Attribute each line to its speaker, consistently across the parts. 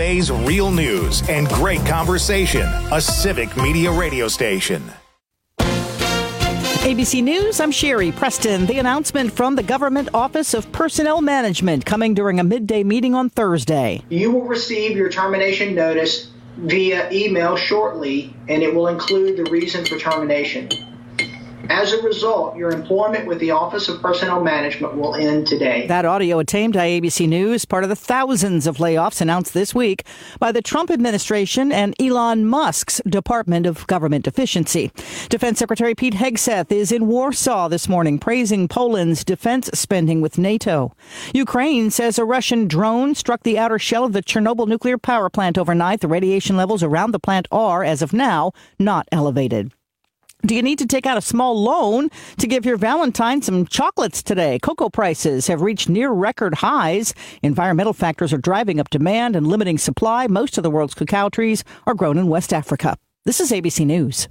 Speaker 1: Bay's real news and great conversation. A Civic Media radio station.
Speaker 2: ABC News, I'm Sherry Preston. The announcement from the Government Office of Personnel Management coming during a midday meeting on Thursday.
Speaker 3: You will receive your termination notice via email shortly, and it will include the reason for termination. As a result, your employment with the Office of Personnel Management will end today.
Speaker 2: That audio obtained by ABC News, part of the thousands of layoffs announced this week by the Trump administration and Elon Musk's Department of Government Efficiency. Defense Secretary Pete Hegseth is in Warsaw this morning, praising Poland's defense spending with NATO. Ukraine says a Russian drone struck the outer shell of the Chernobyl nuclear power plant overnight. The radiation levels around the plant are, as of now, not elevated. Do you need to take out a small loan to give your Valentine some chocolates today? Cocoa prices have reached near record highs. Environmental factors are driving up demand and limiting supply. Most of the world's cacao trees are grown in West Africa. This is ABC News.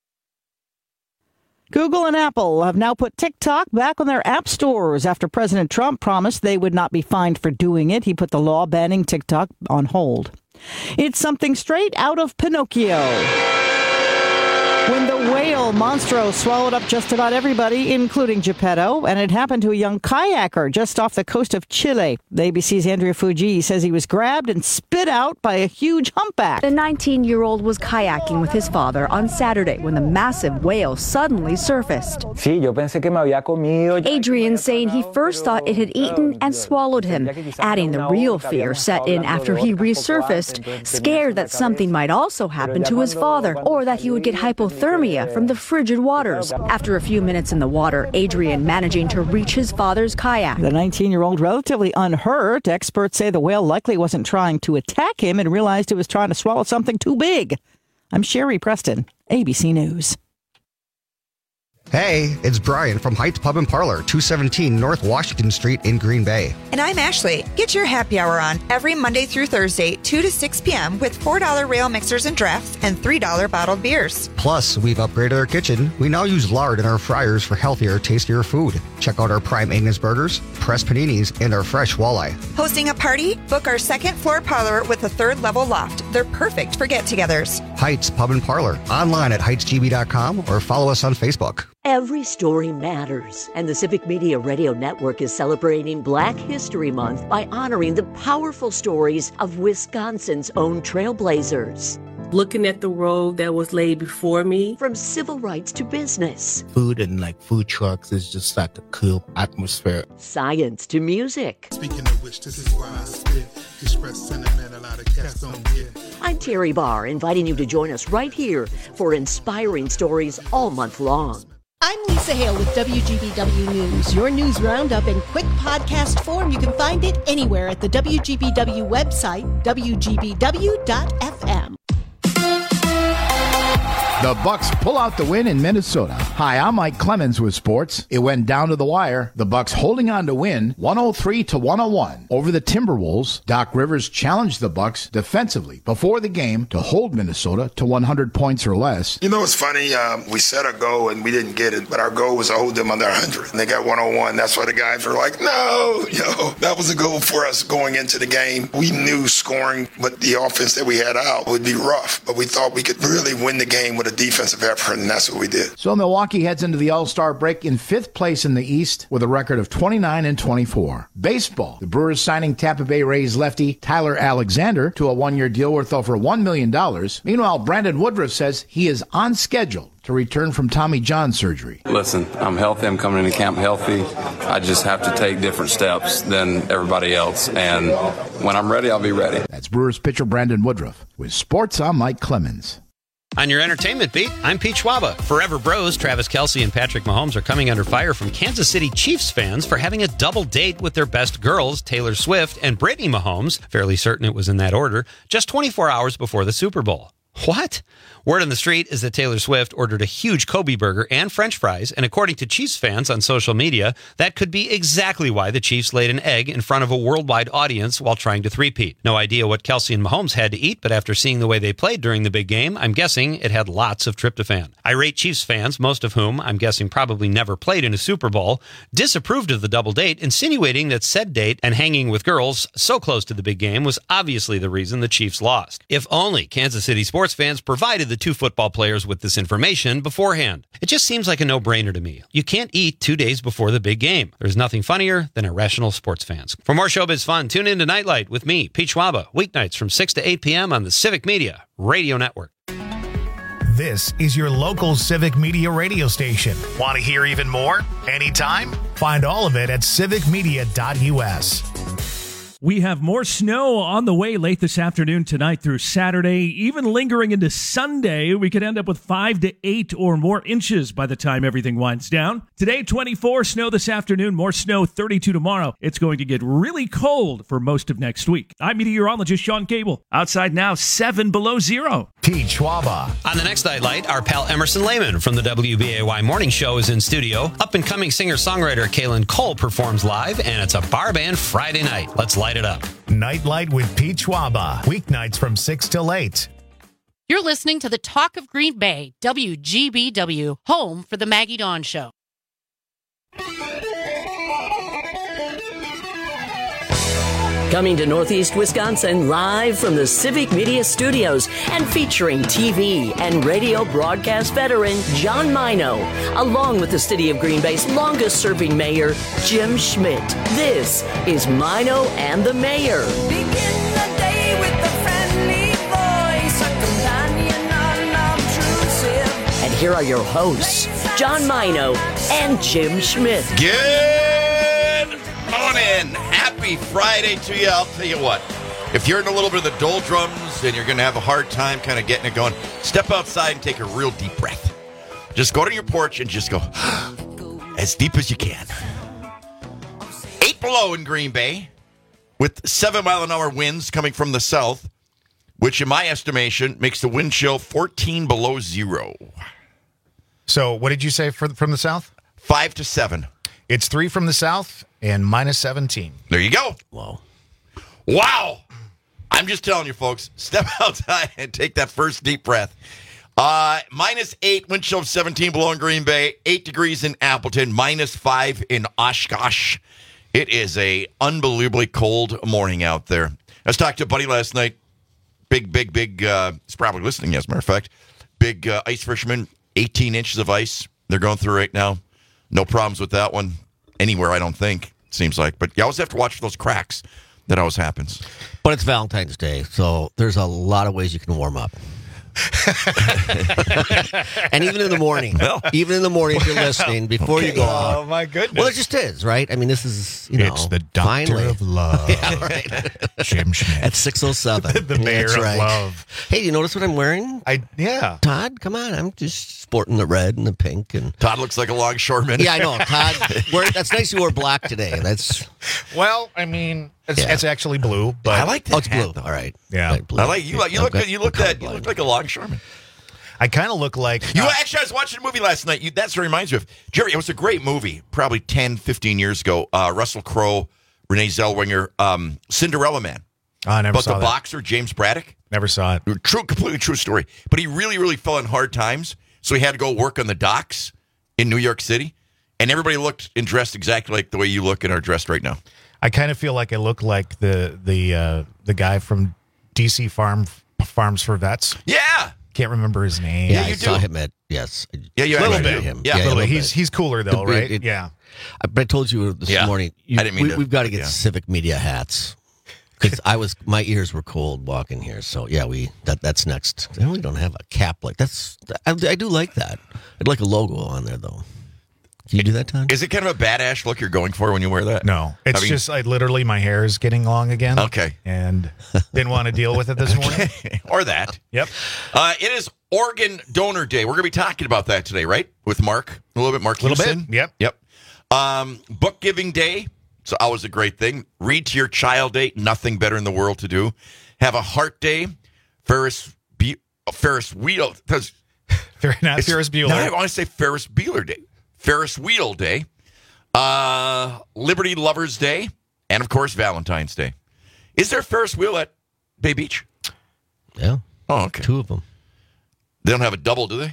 Speaker 2: Google and Apple have now put TikTok back on their app stores after President Trump promised they would not be fined for doing it. He put the law banning TikTok on hold. It's something straight out of Pinocchio. When the whale Monstro swallowed up just about everybody, including Geppetto, and it happened to a young kayaker just off the coast of Chile. The ABC's Andrea Fuji says he was grabbed and spit out by a huge humpback.
Speaker 4: The 19-year-old was kayaking with his father on Saturday when the massive whale suddenly surfaced. Adrian saying he first thought it had eaten and swallowed him, adding the real fear set in after he resurfaced, scared that something might also happen to his father or that he would get hypothermia from the frigid waters. After a few minutes in the water, Adrian managing to reach his father's kayak.
Speaker 2: The 19-year-old relatively unhurt. Experts say the whale likely wasn't trying to attack him and realized it was trying to swallow something too big. I'm Sherry Preston, ABC News.
Speaker 5: Hey, it's Brian from Heights Pub and Parlor, 217 North Washington Street in Green Bay.
Speaker 6: And I'm Ashley. Get your happy hour on every Monday through Thursday, 2 to 6 p.m. with $4 rail mixers and drafts and $3 bottled beers.
Speaker 5: Plus, we've upgraded our kitchen. We now use lard in our fryers for healthier, tastier food. Check out our prime Angus burgers, pressed paninis, and our fresh walleye.
Speaker 6: Hosting a party? Book our second floor parlor with a third level loft. They're perfect for get-togethers.
Speaker 5: Heights Pub and Parlor. Online at heightsgb.com or follow us on Facebook.
Speaker 7: Every story matters, and the Civic Media Radio Network is celebrating Black History Month by honoring the powerful stories of Wisconsin's own trailblazers.
Speaker 8: Looking at the road that was laid before me.
Speaker 7: From civil rights to business.
Speaker 9: Food and food trucks is just like a cool atmosphere.
Speaker 7: Science to music.
Speaker 10: Speaking of which, this is why I spit. Express sentiment a lot of cats don't get.
Speaker 7: I'm Terry Barr, inviting you to join us right here for inspiring stories all month long.
Speaker 11: I'm Lisa Hale with WGBW News, your news roundup in quick podcast form. You can find it anywhere at the WGBW website, WGBW.fm.
Speaker 12: The Bucks pull out the win in Minnesota. Hi, I'm Mike Clemens with sports. It went down to the wire. The Bucks holding on to win 103-101 over the Timberwolves. Doc Rivers challenged the Bucks defensively before the game to hold Minnesota to 100 points or less.
Speaker 13: You know, it's funny. We set a goal and we didn't get it, but our goal was to hold them under 100. And they got 101. That's why the guys were like, no, that was a goal for us going into the game. We knew scoring, but the offense that we had out would be rough. But we thought we could really win the game with a defensive effort, and that's what we did.
Speaker 12: So Milwaukee heads into the All-Star break in 5th place in the East with a record of 29-24. Baseball. The Brewers signing Tampa Bay Rays lefty Tyler Alexander to a one-year deal worth over $1 million. Meanwhile, Brandon Woodruff says he is on schedule to return from Tommy John surgery.
Speaker 14: Listen, I'm healthy. I'm coming into camp healthy. I just have to take different steps than everybody else. And when I'm ready, I'll be ready.
Speaker 12: That's Brewers pitcher Brandon Woodruff. With sports, I'm Mike Clemens.
Speaker 15: On your entertainment beat, I'm Pete Schwaba. Forever Bros, Travis Kelce and Patrick Mahomes are coming under fire from Kansas City Chiefs fans for having a double date with their best girls, Taylor Swift and Brittany Mahomes, fairly certain it was in that order, just 24 hours before the Super Bowl. What? Word on the street is that Taylor Swift ordered a huge Kobe burger and French fries, and according to Chiefs fans on social media, that could be exactly why the Chiefs laid an egg in front of a worldwide audience while trying to three-peat. No idea what Kelce and Mahomes had to eat, but after seeing the way they played during the big game, I'm guessing it had lots of tryptophan. Irate Chiefs fans, most of whom I'm guessing probably never played in a Super Bowl, disapproved of the double date, insinuating that said date and hanging with girls so close to the big game was obviously the reason the Chiefs lost. If only Kansas City sports fans provided the two football players with this information beforehand. It just seems like a no-brainer to me. You can't eat 2 days before the big game. There's nothing funnier than irrational sports fans. For more showbiz fun, tune in to Nightlight with me, Pete Schwaba, weeknights from 6 to 8 p.m. on the Civic Media Radio Network.
Speaker 1: This is your local Civic Media radio station. Want to hear even more? Anytime? Find all of it at civicmedia.us.
Speaker 16: We have more snow on the way late this afternoon, tonight through Saturday, even lingering into Sunday. We could end up with 5 to 8 or more inches by the time everything winds down. Today, 24, snow this afternoon, more snow, 32 tomorrow. It's going to get really cold for most of next week. I'm meteorologist Sean Cable. Outside now, 7 below zero.
Speaker 1: Pete Schwaba.
Speaker 15: On the next Nightlight, our pal Emerson Lehman from the WBAY Morning Show is in studio. Up-and-coming singer-songwriter Kaylin Cole performs live, and it's a bar band Friday night. Let's light it up.
Speaker 1: Nightlight with Pete Schwaba. Weeknights from 6 till 8.
Speaker 17: You're listening to the Talk of Green Bay, WGBW, home for the Maggie Dawn Show.
Speaker 7: Coming to Northeast Wisconsin live from the Civic Media Studios and featuring TV and radio broadcast veteran John Mino, along with the City of Green Bay's longest-serving mayor, Jim Schmidt. This is Mino and the Mayor.
Speaker 18: Begin the day with a friendly voice, a companion unobtrusive.
Speaker 7: And here are your hosts, John Mino and Jim Schmidt.
Speaker 19: Good morning. Happy Friday to you. I'll tell you what, if you're in a little bit of the doldrums and you're going to have a hard time kind of getting it going, step outside and take a real deep breath. Just go to your porch and just go as deep as you can. 8 below in Green Bay with 7-mile-an-hour winds coming from the south, which in my estimation makes the wind chill 14 below zero.
Speaker 20: So what did you say from the south?
Speaker 19: 5 to 7.
Speaker 20: It's 3 from the south and minus 17.
Speaker 19: There you go.
Speaker 20: Whoa.
Speaker 19: Wow. I'm just telling you, folks, step outside and take that first deep breath. Minus 8, wind chill of 17 below in Green Bay, 8 degrees in Appleton, minus 5 in Oshkosh. It is a unbelievably cold morning out there. I was talking to a buddy last night, big, he's probably listening, as a matter of fact, big ice fisherman, 18 inches of ice they're going through right now. No problems with that one anywhere, I don't think, it seems like. But you always have to watch for those cracks. That always happens.
Speaker 21: But it's Valentine's Day, so there's a lot of ways you can warm up. And even in the morning, if you're listening, before you go out.
Speaker 20: Oh, my goodness.
Speaker 21: Well, it just is, right? I mean, this is,
Speaker 20: it's the doctor
Speaker 21: finally.
Speaker 20: of love.
Speaker 21: Yeah, right.
Speaker 20: Jim Schmidt.
Speaker 21: At 6:07.
Speaker 20: The mayor
Speaker 21: That's
Speaker 20: of
Speaker 21: right.
Speaker 20: love.
Speaker 21: Hey, you notice what I'm wearing?
Speaker 20: Yeah.
Speaker 21: Todd, come on. I'm just sporting the red and the pink. And
Speaker 19: Todd looks like a longshoreman.
Speaker 21: Yeah, I know. Todd, that's nice you wore black today. That's
Speaker 20: Well, I mean, it's actually blue, but
Speaker 19: I like that.
Speaker 21: Oh, it's blue. All right.
Speaker 20: Yeah.
Speaker 21: Right, blue.
Speaker 19: I like you. You look good. You look like a longshoreman.
Speaker 20: I kind of look like
Speaker 19: Actually, I was watching a movie last night. That's what reminds me of. Jerry, it was a great movie, probably 10, 15 years ago. Russell Crowe, Renee Zellweger, Cinderella Man.
Speaker 20: Oh, I never saw
Speaker 19: the
Speaker 20: that.
Speaker 19: boxer, James Braddock.
Speaker 20: Never saw it.
Speaker 19: Completely true story. But he really, really fell in hard times, so he had to go work on the docks in New York City. And everybody looked and dressed exactly like the way you look and are dressed right now.
Speaker 20: I kind of feel like I look like the guy from DC Farms for Vets.
Speaker 19: Yeah.
Speaker 20: Can't remember his name.
Speaker 21: Yeah, I saw him at, yes.
Speaker 19: Yeah, you
Speaker 20: a little
Speaker 19: actually
Speaker 20: bit.
Speaker 19: him.
Speaker 20: Yeah, a little bit. He's cooler, though, right?
Speaker 21: Yeah. But I told you this morning,
Speaker 19: I didn't mean
Speaker 21: we've got to get Civic Media hats. Because my ears were cold walking here. So, yeah, that's next. I really don't have a cap like that's. I do like that. I'd like a logo on there, though. Can you do that, Todd?
Speaker 19: Is it kind of a badass look you're going for when you wear that?
Speaker 20: No. It's just literally my hair is getting long again.
Speaker 19: Okay.
Speaker 20: And didn't want to deal with it this morning.
Speaker 19: Or that.
Speaker 20: Yep.
Speaker 19: It is Organ Donor Day. We're going to be talking about that today, right? With Mark. A little bit. Mark Houston.
Speaker 20: Yep.
Speaker 19: Book Giving Day. It's always a great thing. Read to your child day. Nothing better in the world to do. Have a Heart Day. Ferris Ferris Wheel.
Speaker 20: Not Ferris Bueller.
Speaker 19: No, I want to say Ferris Bueller Day. Ferris Wheel Day. Liberty Lovers Day. And, of course, Valentine's Day. Is there a Ferris wheel at Bay Beach?
Speaker 21: Yeah.
Speaker 19: Oh, okay.
Speaker 21: 2 of them.
Speaker 19: They don't have a double, do they?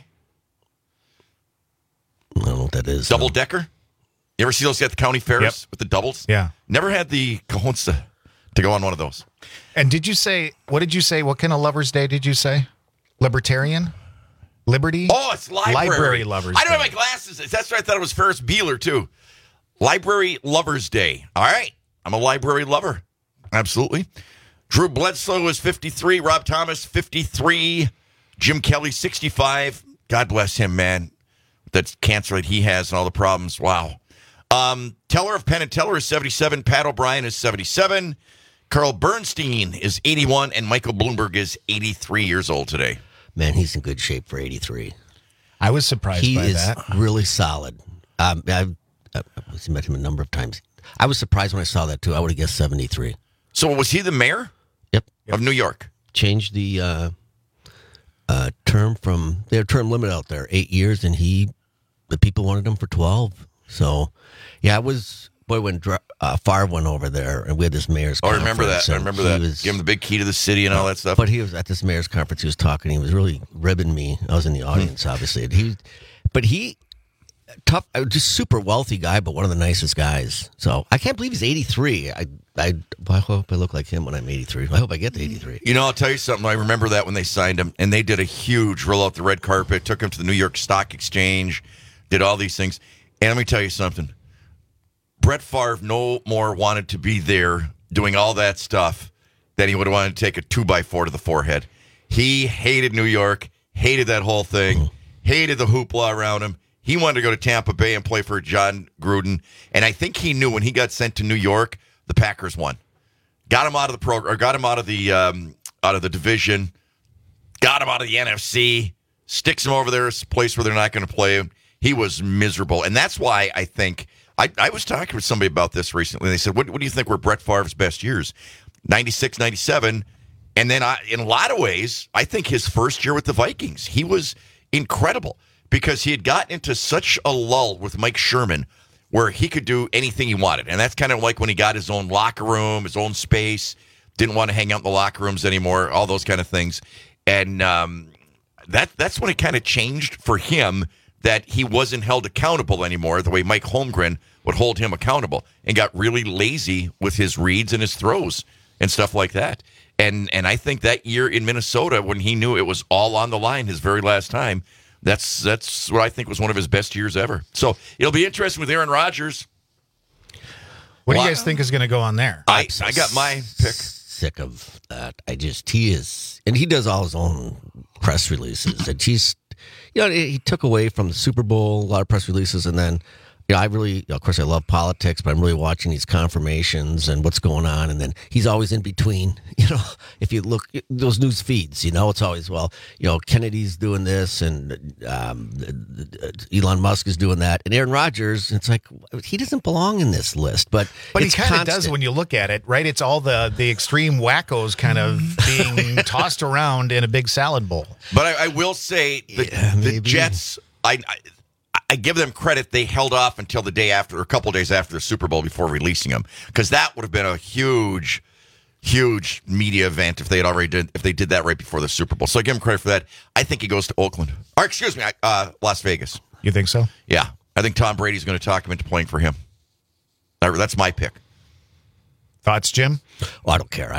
Speaker 21: I don't know what that is.
Speaker 19: Double decker? You ever see those at the county fairs with the doubles?
Speaker 20: Yeah.
Speaker 19: Never had the cojones to go on one of those.
Speaker 20: And did you say, what did you say? What kind of Lover's Day did you say? Libertarian? Liberty?
Speaker 19: Oh, it's
Speaker 20: Library Lovers
Speaker 19: I don't have
Speaker 20: Day.
Speaker 19: my glasses. That's right. I thought it was Ferris Bueller, too. Library Lovers Day. All right. I'm a library lover. Absolutely. Drew Bledsoe is 53. Rob Thomas, 53. Jim Kelly, 65. God bless him, man. That cancer that he has and all the problems. Wow. Teller of Penn and Teller is 77. Pat O'Brien is 77. Carl Bernstein is 81. And Michael Bloomberg is 83 years old today.
Speaker 21: Man, he's in good shape for 83.
Speaker 20: I was surprised by that.
Speaker 21: He is really solid. I've met him a number of times. I was surprised when I saw that, too. I would have guessed 73.
Speaker 19: So was he the mayor?
Speaker 21: Yep.
Speaker 19: Of New York?
Speaker 21: Changed the term from their term limit out there, 8 years, and the people wanted him for 12. So, yeah, it was, boy, when Favre went over there, and we had this mayor's conference.
Speaker 19: I remember that. I remember that. Give him the big key to the city and all that stuff.
Speaker 21: But he was at this mayor's conference, he was talking, he was really ribbing me. I was in the audience, obviously. Tough, just super wealthy guy, but one of the nicest guys. So I can't believe he's 83. I hope I look like him when I'm 83. I hope I get to 83.
Speaker 19: You know, I'll tell you something. I remember that when they signed him, and they did a huge roll out the red carpet, took him to the New York Stock Exchange, did all these things. And let me tell you something. Brett Favre no more wanted to be there doing all that stuff than he would have wanted to take a 2x4 to the forehead. He hated New York, hated that whole thing, hated the hoopla around him. He wanted to go to Tampa Bay and play for John Gruden. And I think he knew when he got sent to New York, the Packers won. Got him out of the program, or got him out of the division, got him out of the NFC, sticks him over there, a place where they're not going to play him. He was miserable. And that's why I think, I was talking with somebody about this recently. They said, what do you think were Brett Favre's best years? 96, 97. And then in a lot of ways, I think his first year with the Vikings, he was incredible. Because he had gotten into such a lull with Mike Sherman where he could do anything he wanted. And that's kind of like when he got his own locker room, his own space, didn't want to hang out in the locker rooms anymore, all those kind of things. And that's when it kind of changed for him, that he wasn't held accountable anymore the way Mike Holmgren would hold him accountable, and got really lazy with his reads and his throws and stuff like that. And I think that year in Minnesota, when he knew it was all on the line his very last time, That's what I think was one of his best years ever. So it'll be interesting with Aaron Rodgers.
Speaker 20: What do you guys think is going to go on there?
Speaker 19: I got my pick.
Speaker 21: Sick of that. He is, and he does all his own press releases. And he took away from the Super Bowl a lot of press releases, and then. I really, of course, I love politics, but I'm really watching these confirmations and what's going on. And then he's always in between. If you look those news feeds, it's always, Kennedy's doing this and Elon Musk is doing that. And Aaron Rodgers, it's like, he doesn't belong in this list. But
Speaker 20: he kind of does when you look at it, right? It's all the extreme wackos kind of being tossed around in a big salad bowl.
Speaker 19: But I will say the Jets, I give them credit. They held off until the day after, or a couple of days after the Super Bowl before releasing them, because that would have been a huge, huge media event if they did that right before the Super Bowl. So I give them credit for that. I think he goes to Oakland, or excuse me, Las Vegas.
Speaker 20: You think so?
Speaker 19: Yeah, I think Tom Brady's going to talk him into playing for him. That's my pick.
Speaker 20: Thoughts, Jim?
Speaker 21: Well, I don't care.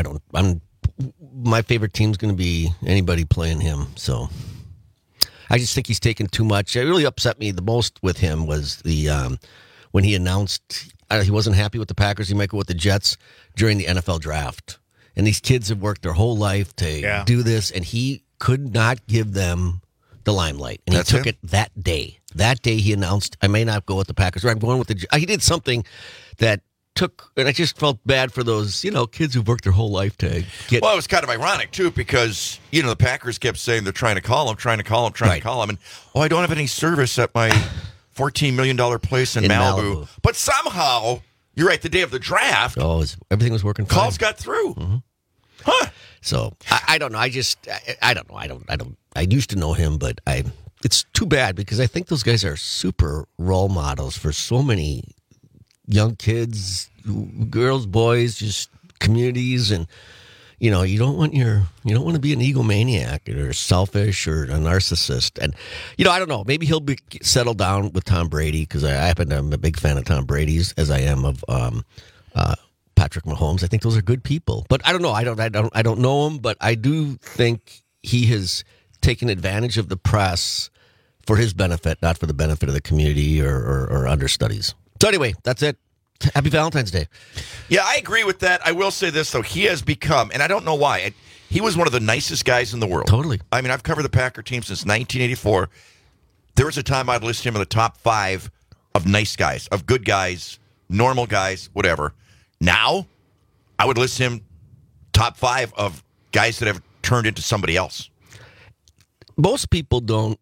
Speaker 21: My favorite team's going to be anybody playing him. So. I just think he's taken too much. It really upset me the most with him was when he announced he wasn't happy with the Packers. He might go with the Jets during the NFL draft. And these kids have worked their whole life to do this, and he could not give them the limelight. And he took it that day. That day he announced, I may not go with the Packers, or I'm going with the Jets. He did something that and I just felt bad for those, kids who've worked their whole life to get.
Speaker 19: Well, it was kind of ironic, too, because, the Packers kept saying they're trying to call him. And, I don't have any service at my $14 million place in Malibu. But somehow, you're right, the day of the draft.
Speaker 21: Everything was working fine.
Speaker 19: Calls got through.
Speaker 21: Mm-hmm.
Speaker 19: Huh.
Speaker 21: So I don't know. I don't know. I used to know him, but it's too bad because I think those guys are super role models for so many young kids, girls, boys, just communities, and you don't want to be an egomaniac or selfish or a narcissist. And I don't know. Maybe he'll be settled down with Tom Brady because I'm a big fan of Tom Brady's as I am of Patrick Mahomes. I think those are good people. But I don't know. I don't know him, but I do think he has taken advantage of the press for his benefit, not for the benefit of the community or understudies. So anyway, that's it. Happy Valentine's Day.
Speaker 19: Yeah, I agree with that. I will say this, though. He has become, and I don't know why, he was one of the nicest guys in the world.
Speaker 21: Totally.
Speaker 19: I mean, I've covered the Packer team since 1984. There was a time I'd list him in the top 5 of nice guys, of good guys, normal guys, whatever. Now, I would list him top 5 of guys that have turned into somebody else.
Speaker 21: Most people don't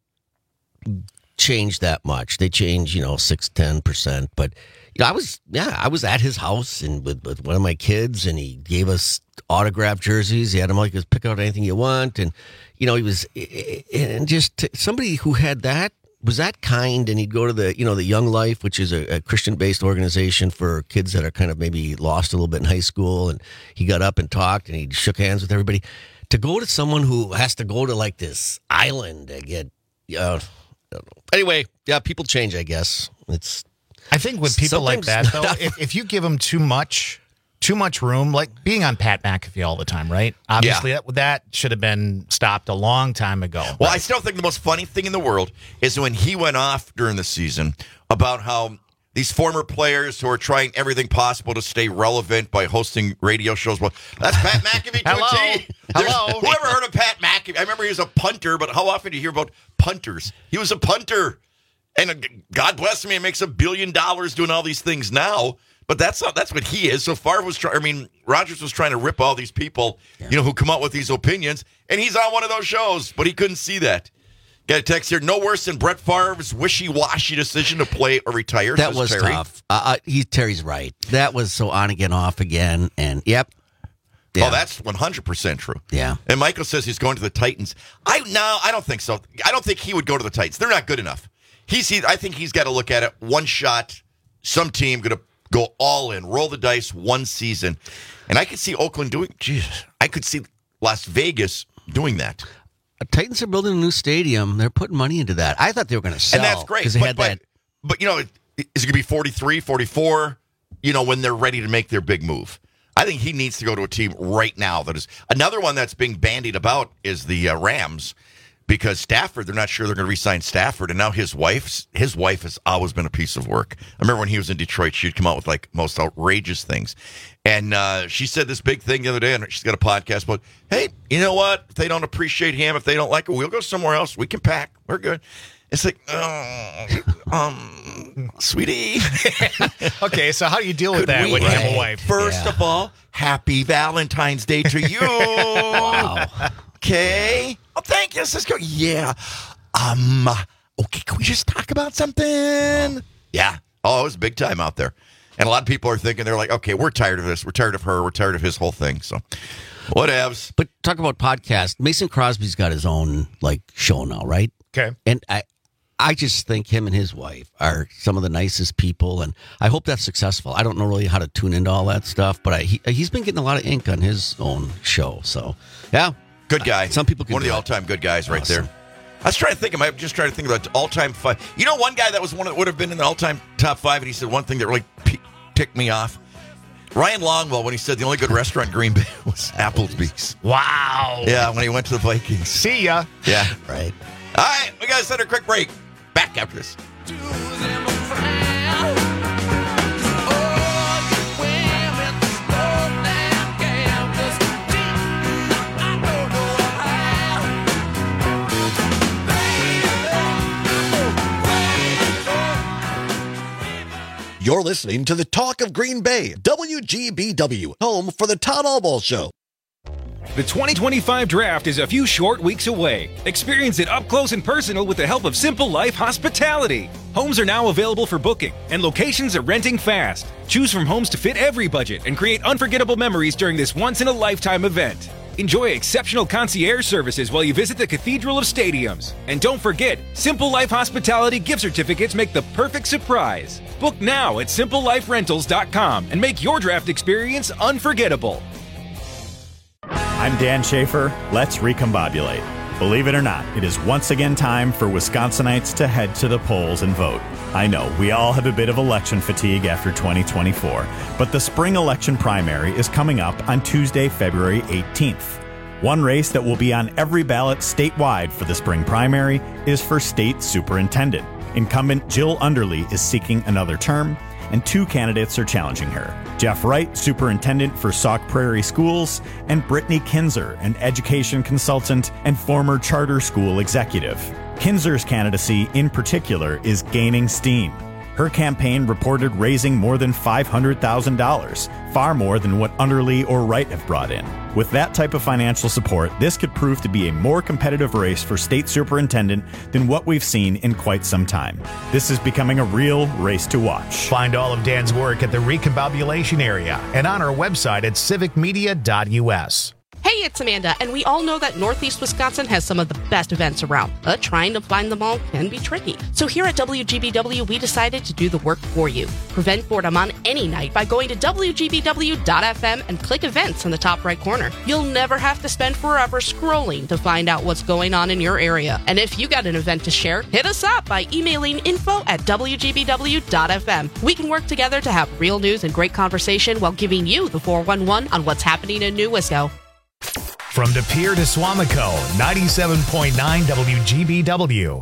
Speaker 21: change that much. They change, 6-10%. But I was at his house and with one of my kids, and he gave us autographed jerseys. He had them like, pick out anything you want, and he was, and just somebody who had that. Was that kind, and he'd go to the the Young Life, which is a Christian-based organization for kids that are kind of maybe lost a little bit in high school, and he got up and talked, and he shook hands with everybody. To go to someone who has to go to like this island to get, anyway, yeah, people change, I guess.
Speaker 20: I think with people like that, though, if you give them too much room, like being on Pat McAfee all the time, right? Obviously, that should have been stopped a long time ago.
Speaker 19: Well, I still think the most funny thing in the world is when he went off during the season about how these former players who are trying everything possible to stay relevant by hosting radio shows. Well, that's Pat McAfee to a T.
Speaker 20: Hello.
Speaker 19: Whoever heard of Pat McAfee? I remember he was a punter, but how often do you hear about punters? He was a punter. And God bless him, he makes $1 billion doing all these things now. But that's what he is. So Favre was Rodgers was trying to rip all these people, who come out with these opinions, and he's on one of those shows, but he couldn't see that. Got a text here. No worse than Brett Favre's wishy-washy decision to play or retire.
Speaker 21: That was
Speaker 19: Terry.
Speaker 21: tough. Terry's right. That was so on again, off again, and yep. Yeah.
Speaker 19: Oh, that's 100% true.
Speaker 21: Yeah.
Speaker 19: And Michael says he's going to the Titans. I don't think so. I don't think he would go to the Titans. They're not good enough. I think he's got to look at it. One shot, some team going to go all in, roll the dice one season. And I could see Oakland doing, I could see Las Vegas doing that.
Speaker 21: Titans are building a new stadium. They're putting money into that. I thought they were going to sell.
Speaker 19: And that's great. But is it going to be 43, 44, when they're ready to make their big move? I think he needs to go to a team right now. That is another one that's being bandied about is the Rams. Because Stafford, they're not sure they're going to re-sign Stafford, and now his wife has always been a piece of work. I remember when he was in Detroit, she'd come out with like most outrageous things, and she said this big thing the other day, and she's got a podcast about, hey, you know what? If they don't appreciate him, if they don't like it, we'll go somewhere else. We can pack. We're good. It's like, sweetie.
Speaker 20: Okay, so how do you deal with that when you have a wife?
Speaker 19: First of all, happy Valentine's Day to you.
Speaker 21: Wow.
Speaker 19: Okay. Oh, thank you. Let's go. Yeah. Okay, can we just talk about something? Yeah. Oh, it was big time out there. And a lot of people are thinking, they're like, okay, we're tired of this. We're tired of her. We're tired of his whole thing. So, whatevs.
Speaker 21: But talk about podcast. Mason Crosby's got his own, show now, right?
Speaker 20: Okay.
Speaker 21: And I just think him and his wife are some of the nicest people, and I hope that's successful. I don't know really how to tune into all that stuff, but he's been getting a lot of ink on his own show. So, yeah.
Speaker 19: Good guy.
Speaker 21: Some people can
Speaker 19: one of the all-time good guys right there. I was trying to think. I'm just trying to think about all-time 5. You know, one guy that was one that would have been in the all-time top 5, and he said one thing that really ticked me off. Ryan Longwell, when he said the only good restaurant in Green Bay was Applebee's.
Speaker 20: Wow.
Speaker 19: Yeah, when he went to the Vikings.
Speaker 20: See ya.
Speaker 19: Yeah.
Speaker 21: Right.
Speaker 19: All right, we got to send a quick break. Back after this.
Speaker 3: You're listening to the Talk of Green Bay, WGBW, home for the Todd Albaugh Show.
Speaker 4: The 2025 draft is a few short weeks away. Experience it up close and personal with the help of Simple Life Hospitality. Homes are now available for booking, and locations are renting fast. Choose from homes to fit every budget and create unforgettable memories during this once-in-a-lifetime event. Enjoy exceptional concierge services while you visit the Cathedral of Stadiums. And don't forget, Simple Life Hospitality gift certificates make the perfect surprise. Book now at simpleliferentals.com and make your draft experience unforgettable.
Speaker 22: I'm Dan Schaefer. Let's recombobulate. Believe it or not, it is once again time for Wisconsinites to head to the polls and vote. I know, we all have a bit of election fatigue after 2024, but the spring election primary is coming up on Tuesday, February 18th. One race that will be on every ballot statewide for the spring primary is for state superintendent. Incumbent Jill Underly is seeking another term, and 2 candidates are challenging her. Jeff Wright, superintendent for Sauk Prairie Schools, and Brittany Kinzer, an education consultant and former charter school executive. Kinzer's candidacy, in particular, is gaining steam. Her campaign reported raising more than $500,000, far more than what Underly or Wright have brought in. With that type of financial support, this could prove to be a more competitive race for state superintendent than what we've seen in quite some time. This is becoming a real race to watch.
Speaker 1: Find all of Dan's work at the Recombobulation area and on our website at civicmedia.us.
Speaker 23: Hey, it's Amanda, and we all know that Northeast Wisconsin has some of the best events around, but trying to find them all can be tricky. So here at WGBW, we decided to do the work for you. Prevent boredom on any night by going to WGBW.fm and click events in the top right corner. You'll never have to spend forever scrolling to find out what's going on in your area. And if you got an event to share, hit us up by emailing info@WGBW.fm. We can work together to have real news and great conversation while giving you the 411 on what's happening in New Wisco.
Speaker 1: From De Pere to Swamico, 97.9 WGBW.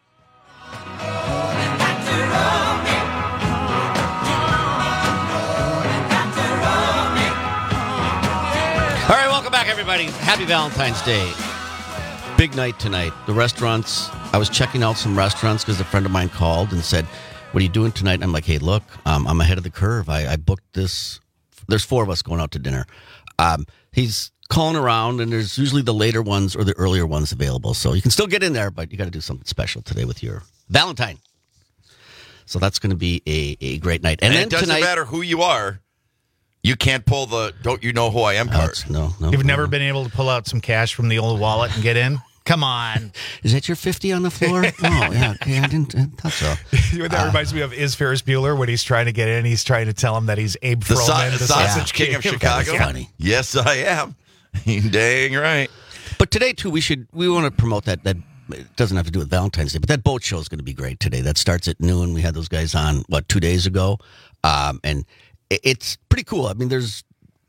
Speaker 21: All right, welcome back, everybody. Happy Valentine's Day. Big night tonight. The restaurants, I was checking out some restaurants because a friend of mine called and said, what are you doing tonight? And I'm like, hey, look, I'm ahead of the curve. I booked this. There's 4 of us going out to dinner. He's calling around, and there's usually the later ones or the earlier ones available. So you can still get in there, but you got to do something special today with your Valentine. So that's going to be a great night.
Speaker 19: And
Speaker 21: then
Speaker 19: it doesn't
Speaker 21: tonight,
Speaker 19: matter who you are. You can't pull the "don't you know who I am" card.
Speaker 21: No.
Speaker 20: You've never been able to pull out some cash from the old wallet and get in? Come on.
Speaker 21: Is that your 50 on the floor? Oh, yeah. Okay, I thought so.
Speaker 20: That reminds me of Is Ferris Bueller when he's trying to get in. He's trying to tell him that he's Abe Froman,
Speaker 19: the sausage king of Chicago.
Speaker 21: Funny.
Speaker 19: Yes, I am. Dang right.
Speaker 21: But today, too, we want to promote that it doesn't have to do with Valentine's Day, but that boat show is going to be great today. That starts at noon. We had those guys on, 2 days ago? And it's pretty cool. I mean, there's,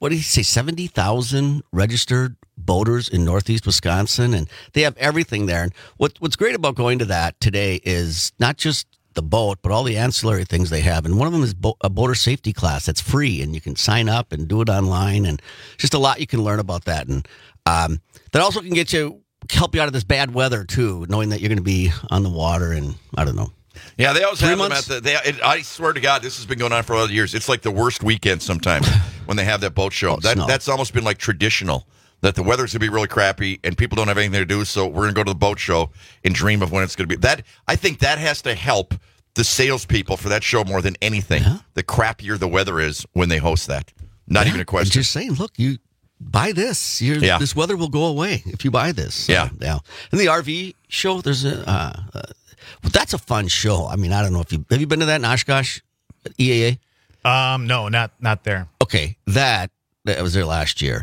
Speaker 21: 70,000 registered boaters in Northeast Wisconsin, and they have everything there. And what's great about going to that today is not just the boat, but all the ancillary things they have. And one of them is a boater safety class that's free, and you can sign up and do it online, and just a lot you can learn about that. And that also can help you out of this bad weather too, knowing that you're going to be on the water. And I don't know.
Speaker 19: Yeah, they always
Speaker 21: 3
Speaker 19: have
Speaker 21: months?
Speaker 19: them at I swear to God, this has been going on for a lot of years. It's like the worst weekend sometimes when they have that boat show. That's almost been like traditional, that the weather's going to be really crappy and people don't have anything to do, so we're going to go to the boat show and dream of when it's going to be. That I think that has to help the salespeople for that show more than anything. Yeah. The crappier the weather is when they host that. Not even a question.
Speaker 21: Just saying, look, you buy this. This weather will go away if you buy this. So, yeah. And the RV show, there's that's a fun show. I mean, I don't know if have you been to that in Oshkosh, EAA?
Speaker 20: No, not there.
Speaker 21: Okay, that was there last year.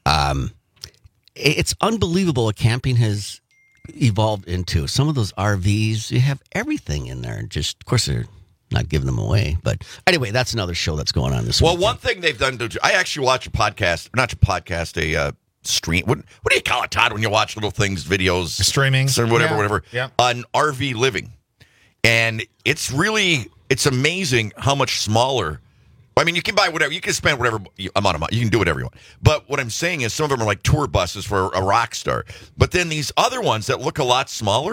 Speaker 21: It's unbelievable what camping has evolved into. Some of those RVs, you have everything in there. Just, of course, they're not giving them away. But anyway, that's another show that's going on this week.
Speaker 19: Well, one thing they've done, I actually watch a podcast, stream. What do you call it, Todd, when you watch little things, videos?
Speaker 20: Streaming.
Speaker 19: Whatever.
Speaker 20: Yeah.
Speaker 19: On RV living. And it's amazing how much smaller. I mean, you can buy whatever. You can spend whatever amount of money. You can do whatever you want. But what I'm saying is some of them are like tour buses for a rock star. But then these other ones that look a lot smaller,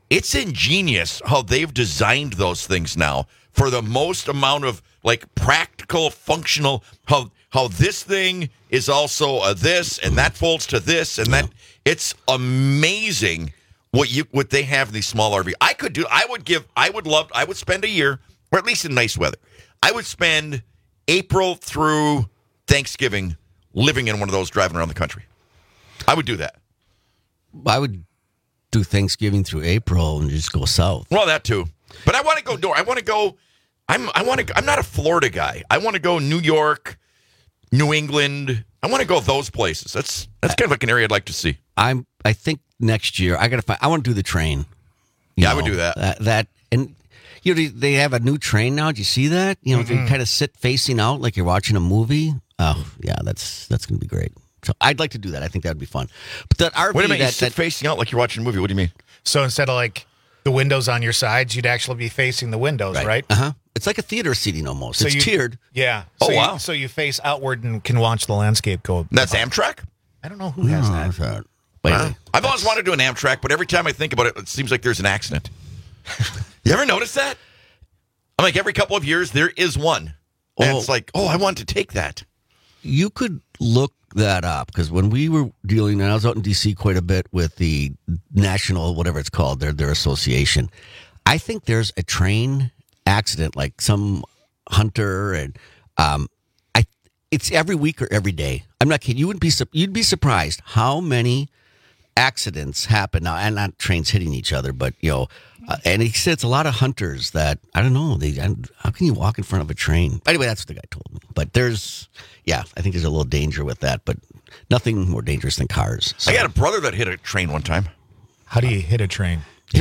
Speaker 19: it's ingenious how they've designed those things now for the most amount of like practical, functional. How this thing is also a this, and that folds to this, and that. It's amazing what they have in these small RV. I would spend a year, or at least in nice weather. I would spend April through Thanksgiving living in one of those, driving around the country. I would do that.
Speaker 21: I would do Thanksgiving through April and just go south.
Speaker 19: Well, that too. But I want to go north. I want to go. I'm not a Florida guy. I want to go New York, New England. I want to go those places. That's kind of like an area I'd like to see.
Speaker 21: I think next year I want to do the train.
Speaker 19: I would do that.
Speaker 21: That and they have a new train now. Did you see that? You kind of sit facing out like you're watching a movie. Oh yeah, that's going to be great. So I'd like to do that. I think that would be fun. But that RV,
Speaker 19: wait a minute, you sit facing out like you're watching a movie. What do you mean?
Speaker 20: So instead of like the windows on your sides, you'd actually be facing the windows, right?
Speaker 21: Uh-huh. It's like a theater seating almost. It's tiered.
Speaker 20: Yeah.
Speaker 19: So wow.
Speaker 20: So you face outward and can watch the landscape go.
Speaker 19: That's Amtrak?
Speaker 20: I don't know who has that.
Speaker 19: I've always wanted to do an Amtrak, but every time I think about it, it seems like there's an accident. You ever notice that? I'm like, every couple of years, there is one. And it's like, I want to take that.
Speaker 21: You could look that up, because when we were dealing, and I was out in D.C. quite a bit with the national, whatever it's called, their association, I think there's a train accident, like some hunter, and it's every week or every day. I'm not kidding. You'd be surprised how many accidents happen now, and not trains hitting each other, but and he said it's a lot of hunters that I don't know. How can you walk in front of a train? Anyway, that's what the guy told me. But I think there's a little danger with that, but nothing more dangerous than cars. So.
Speaker 19: I got a brother that hit a train one time.
Speaker 20: How do you hit a train?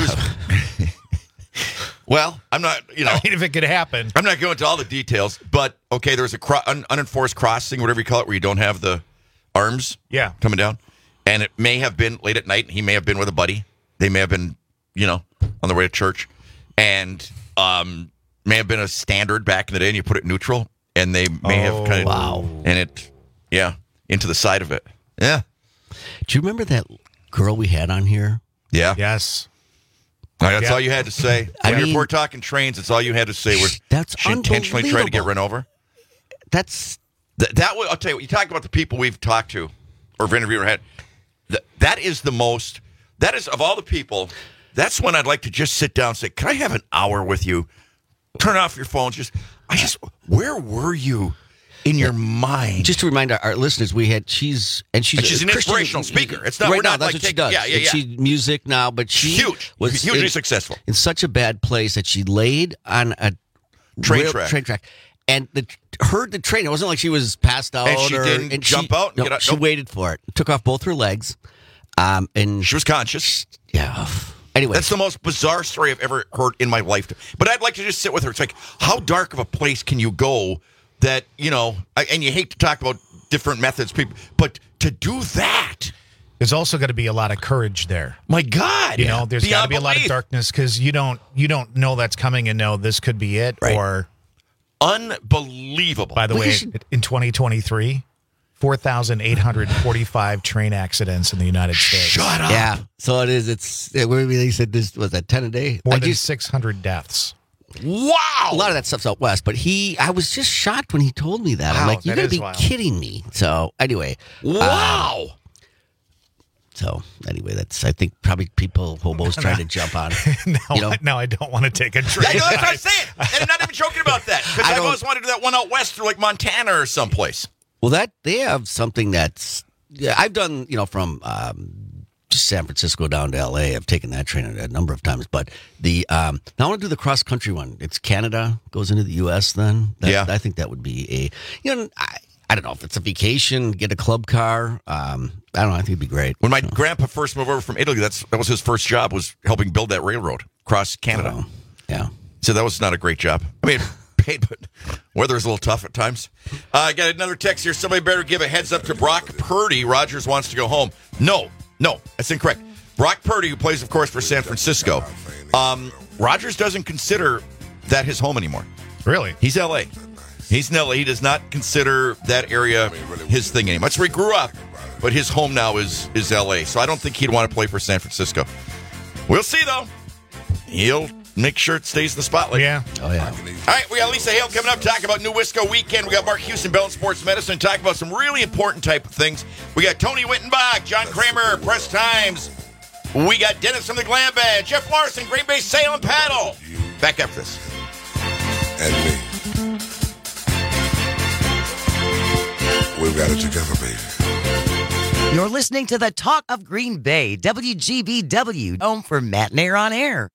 Speaker 19: Well, I'm not,
Speaker 20: I mean, if it could happen.
Speaker 19: I'm not going into all the details, but, okay, there's a unenforced crossing, whatever you call it, where you don't have the arms coming down. And it may have been late at night, and he may have been with a buddy. They may have been, on their way to church. And may have been a standard back in the day, and you put it neutral, and they may have kind of...
Speaker 21: Wow.
Speaker 19: And it, into the side of it. Yeah.
Speaker 21: Do you remember that girl we had on here?
Speaker 19: Yeah.
Speaker 20: Yes.
Speaker 19: That's all you had to say. If we're talking trains, that's all you had to say.
Speaker 21: That's
Speaker 19: she intentionally tried to get run over.
Speaker 21: That's
Speaker 19: I'll tell you what. You talk about the people we've talked to or interviewed or had. That is the most. That is of all the people. That's when I'd like to just sit down and say, "Can I have an hour with you? Turn off your phones. Where were you in your mind?"
Speaker 21: Just to remind our listeners, she's an
Speaker 19: inspirational speaker. It's not
Speaker 21: right
Speaker 19: we're
Speaker 21: now.
Speaker 19: Not
Speaker 21: That's
Speaker 19: like
Speaker 21: what she does.
Speaker 19: Yeah.
Speaker 21: She's music now, but she
Speaker 19: huge,
Speaker 21: was
Speaker 19: hugely successful
Speaker 21: in such a bad place that she laid on a
Speaker 19: train
Speaker 21: track, and heard the train. It wasn't like she was passed out,
Speaker 19: and she didn't jump out.
Speaker 21: No, she waited for it. Took off both her legs, and
Speaker 19: she was conscious.
Speaker 21: Yeah. Anyway,
Speaker 19: that's the most bizarre story I've ever heard in my life. But I'd like to just sit with her. It's like, how dark of a place can you go that, and you hate to talk about different methods, people, but to do that.
Speaker 20: There's also got to be a lot of courage there.
Speaker 19: My God.
Speaker 20: There's got to be a lot of darkness, because you don't know that's coming and know this could be it.
Speaker 21: Right.
Speaker 20: Or
Speaker 19: unbelievable.
Speaker 20: By the way, in 2023, 4,845 train accidents in the United States.
Speaker 19: Shut up.
Speaker 21: Yeah. So it is. They said this was that 10 a day.
Speaker 20: More than 600 deaths.
Speaker 19: Wow.
Speaker 21: A lot of that stuff's out west, but I was just shocked when he told me that. I'm like, you got to be kidding me. So anyway.
Speaker 19: Wow.
Speaker 21: So anyway, I think probably hobos trying to jump on.
Speaker 20: Now I don't want to take a train.
Speaker 19: Yeah, that's what I'm saying. And I'm not even joking about that. Because I've always wanted to do that one out west through like Montana or someplace.
Speaker 21: Well, they have something that's... Yeah, I've done, from San Francisco down to L.A. I've taken that train a number of times. But now I want to do the cross-country one. It's Canada, goes into the U.S. then. I think that would be I don't know if it's a vacation, get a club car. I don't know. I think it'd be great.
Speaker 19: When my grandpa first moved over from Italy, that was his first job, was helping build that railroad across Canada.
Speaker 21: Yeah.
Speaker 19: So that was not a great job. I mean, paid, but weather's a little tough at times. I got another text here. Somebody better give a heads up to Brock Purdy. Rodgers wants to go home. No, that's incorrect. Brock Purdy, who plays, of course, for San Francisco. Rodgers doesn't consider that his home anymore.
Speaker 20: Really?
Speaker 19: He's L.A. He's in L.A. He does not consider that area his thing anymore. That's where he grew up, but his home now is L.A. So I don't think he'd want to play for San Francisco. We'll see, though. he'll make sure it stays in the spotlight.
Speaker 20: Yeah.
Speaker 21: Oh, yeah.
Speaker 19: All right, we got Lisa Hale coming up, talk about New Wisco Weekend. We got Mark Houston, Bell Sports Medicine, talk about some really important type of things. We got Tony Wittenbach, John Kramer, Press Times. We got Dennis from the Glam Band, Jeff Larson, Green Bay Sail and Paddle. Back after this.
Speaker 2: And me. We've got it together, baby.
Speaker 5: You're listening to the Talk of Green Bay, WGBW, home for Matt Nair on Air.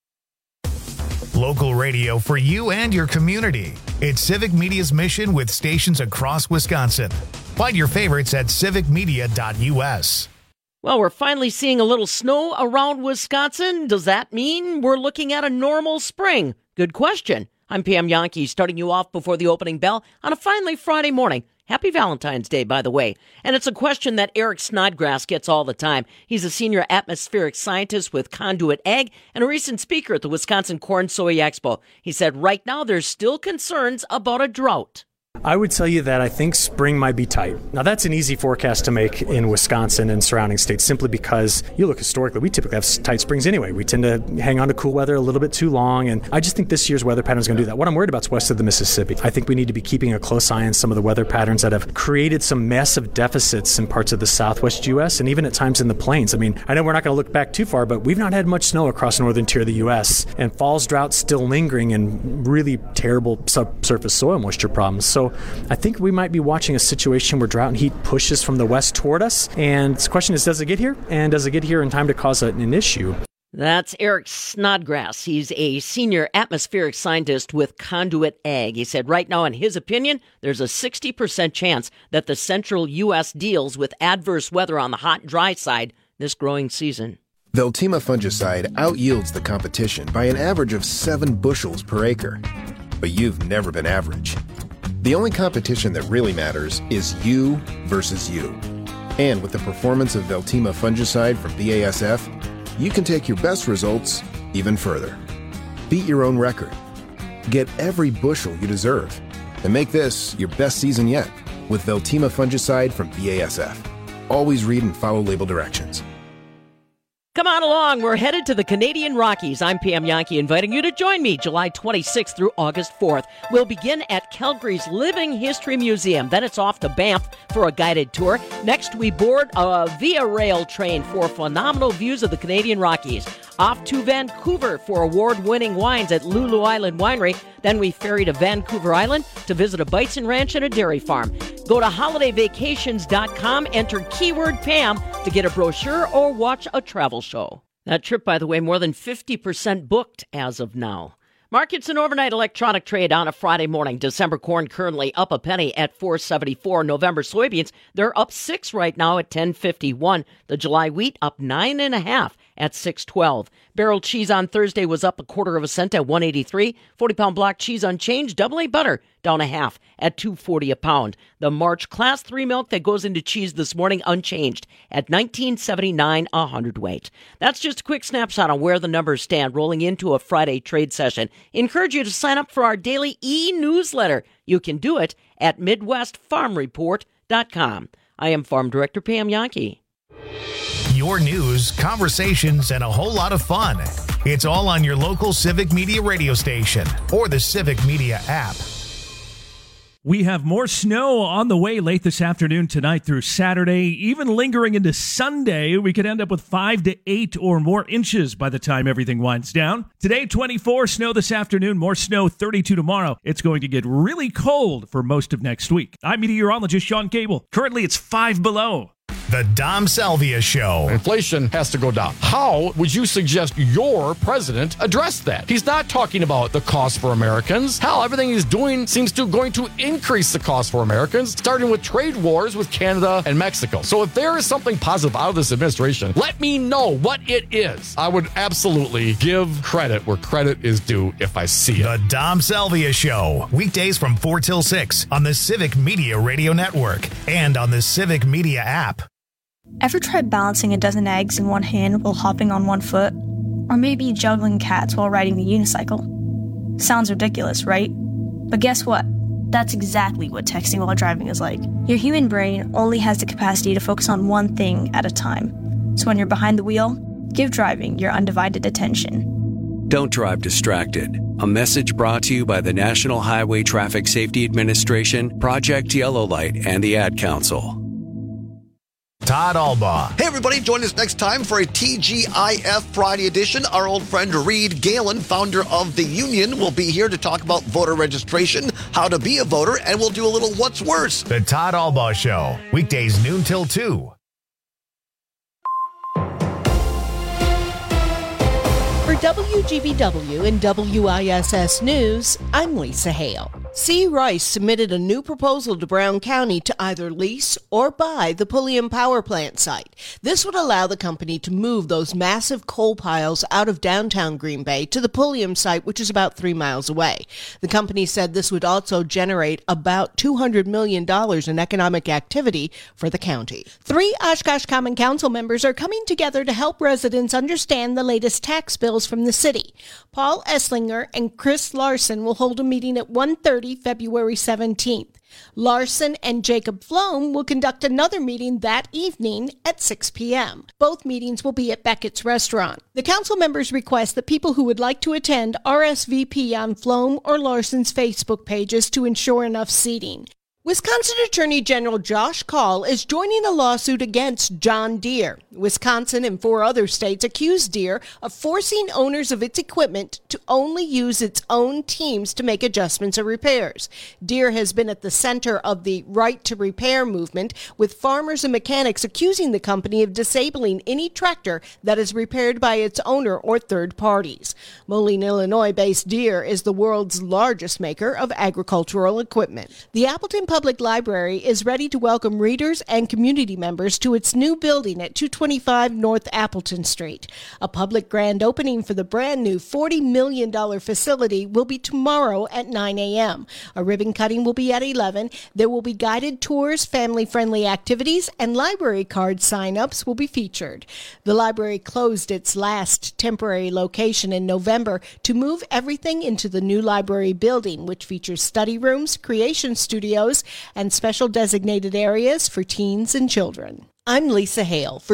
Speaker 1: Local radio for you and your community. It's Civic Media's mission with stations across Wisconsin. Find your favorites at civicmedia.us.
Speaker 7: Well, we're finally seeing a little snow around Wisconsin. Does that mean we're looking at a normal spring? Good question. I'm Pam Yankee, starting you off before the opening bell on a finally Friday morning. Happy Valentine's Day, by the way. And it's a question that Eric Snodgrass gets all the time. He's a senior atmospheric scientist with Conduit Ag and a recent speaker at the Wisconsin Corn Soy Expo. He said right now there's still concerns about a drought.
Speaker 6: I would tell you that I think spring might be tight. Now, that's an easy forecast to make in Wisconsin and surrounding states simply because you look historically, we typically have tight springs anyway. We tend to hang on to cool weather a little bit too long, and I just think this year's weather pattern is going to do that. What I'm worried about is west of the Mississippi. I think we need to be keeping a close eye on some of the weather patterns that have created some massive deficits in parts of the southwest U.S. and even at times in the plains. I mean, I know we're not going to look back too far, but we've not had much snow across the northern tier of the U.S., and fall's drought's still lingering and really terrible subsurface soil moisture problems. So I think we might be watching a situation where drought and heat pushes from the west toward us. And the question is, does it get here? And does it get here in time to cause an issue?
Speaker 7: That's Eric Snodgrass. He's a senior atmospheric scientist with Conduit Ag. He said right now, in his opinion, there's a 60% chance that the central U.S. deals with adverse weather on the hot, dry side this growing season.
Speaker 24: Veltima fungicide outyields the competition by an average of 7 bushels per acre. But you've never been average. The only competition that really matters is you versus you. And with the performance of Veltima fungicide from BASF, you can take your best results even further. Beat your own record. Get every bushel you deserve. And make this your best season yet with Veltima fungicide from BASF. Always read and follow label directions.
Speaker 7: Come on along. We're headed to the Canadian Rockies. I'm Pam Yankee, inviting you to join me July 26th through August 4th. We'll begin at Calgary's Living History Museum. Then it's off to Banff for a guided tour. Next, we board a Via Rail train for phenomenal views of the Canadian Rockies. Off to Vancouver for award-winning wines at Lulu Island Winery. Then we ferry to Vancouver Island to visit a bison ranch and a dairy farm. Go to holidayvacations.com, enter keyword Pam to get a brochure or watch a travel show. That trip, by the way, more than 50% booked as of now. Markets and overnight electronic trade on a Friday morning. December corn currently up a penny at $4.74. November soybeans, they're up 6 right now at $10.51. The July wheat up 9.5 at $6.12. Barrel cheese on Thursday was up 1/4 cent at $1.83. 40-pound block cheese unchanged. Double A butter down 1/2 at $2.40 a pound. The March Class 3 milk that goes into cheese this morning unchanged at $19.79 a hundredweight. That's just a quick snapshot on where the numbers stand rolling into a Friday trade session. Encourage you to sign up for our daily e-newsletter. You can do it at MidwestFarmReport.com. I am Farm Director Pam Yankee.
Speaker 1: Your news, conversations, and a whole lot of fun. It's all on your local Civic Media radio station or the Civic Media app.
Speaker 16: We have more snow on the way late this afternoon, tonight through Saturday, even lingering into Sunday. We could end up with 5 to 8 or more inches by the time everything winds down. Today, 24, snow this afternoon, more snow, 32 tomorrow. It's going to get really cold for most of next week. I'm meteorologist Sean Cable. Currently, it's 5 below.
Speaker 1: The Dom Salvia Show.
Speaker 25: Inflation has to go down. How would you suggest your president address that? He's not talking about the cost for Americans. Hell, everything he's doing seems to going to increase the cost for Americans, starting with trade wars with Canada and Mexico. So if there is something positive out of this administration, let me know what it is. I would absolutely give credit where credit is due if I see it.
Speaker 1: The Dom Salvia Show. Weekdays from 4 till 6 on the Civic Media Radio Network and on the Civic Media app.
Speaker 26: Ever tried balancing a dozen eggs in one hand while hopping on one foot? Or maybe juggling cats while riding the unicycle? Sounds ridiculous, right? But guess what? That's exactly what texting while driving is like. Your human brain only has the capacity to focus on one thing at a time. So when you're behind the wheel, give driving your undivided attention.
Speaker 8: Don't drive distracted. A message brought to you by the National Highway Traffic Safety Administration, Project Yellow Light, and the Ad Council.
Speaker 1: Todd Albaugh.
Speaker 3: Hey, everybody, join us next time for a TGIF Friday edition. Our old friend Reed Galen, founder of The Union, will be here to talk about voter registration, how to be a voter, and we'll do a little What's Worse.
Speaker 1: The Todd Albaugh Show, weekdays noon till 2.
Speaker 9: For WGBW and WISS News, I'm Lisa Hale. C. Rice submitted a new proposal to Brown County to either lease or buy the Pulliam Power Plant site. This would allow the company to move those massive coal piles out of downtown Green Bay to the Pulliam site, which is about 3 miles away. The company said this would also generate about $200 million in economic activity for the county. 3 Oshkosh Common Council members are coming together to help residents understand the latest tax bills from the city. Paul Esslinger and Chris Larson will hold a meeting at 1:30 February 17th. Larson and Jacob Flom will conduct another meeting that evening at 6 p.m. Both meetings will be at Beckett's Restaurant. The council members request that people who would like to attend RSVP on Flom or Larson's Facebook pages to ensure enough seating. Wisconsin Attorney General Josh Kaul is joining a lawsuit against John Deere. Wisconsin and 4 other states accuse Deere of forcing owners of its equipment to only use its own teams to make adjustments or repairs. Deere has been at the center of the right to repair movement, with farmers and mechanics accusing the company of disabling any tractor that is repaired by its owner or third parties. Moline, Illinois-based Deere is the world's largest maker of agricultural equipment. The Appleton Public Library is ready to welcome readers and community members to its new building at 225 North Appleton Street. A public grand opening for the brand new $40 million facility will be tomorrow at 9 a.m. A ribbon cutting will be at 11. There will be guided tours, family-friendly activities, and library card sign-ups will be featured. The library closed its last temporary location in November to move everything into the new library building, which features study rooms, creation studios, and special designated areas for teens and children. I'm Lisa Hale for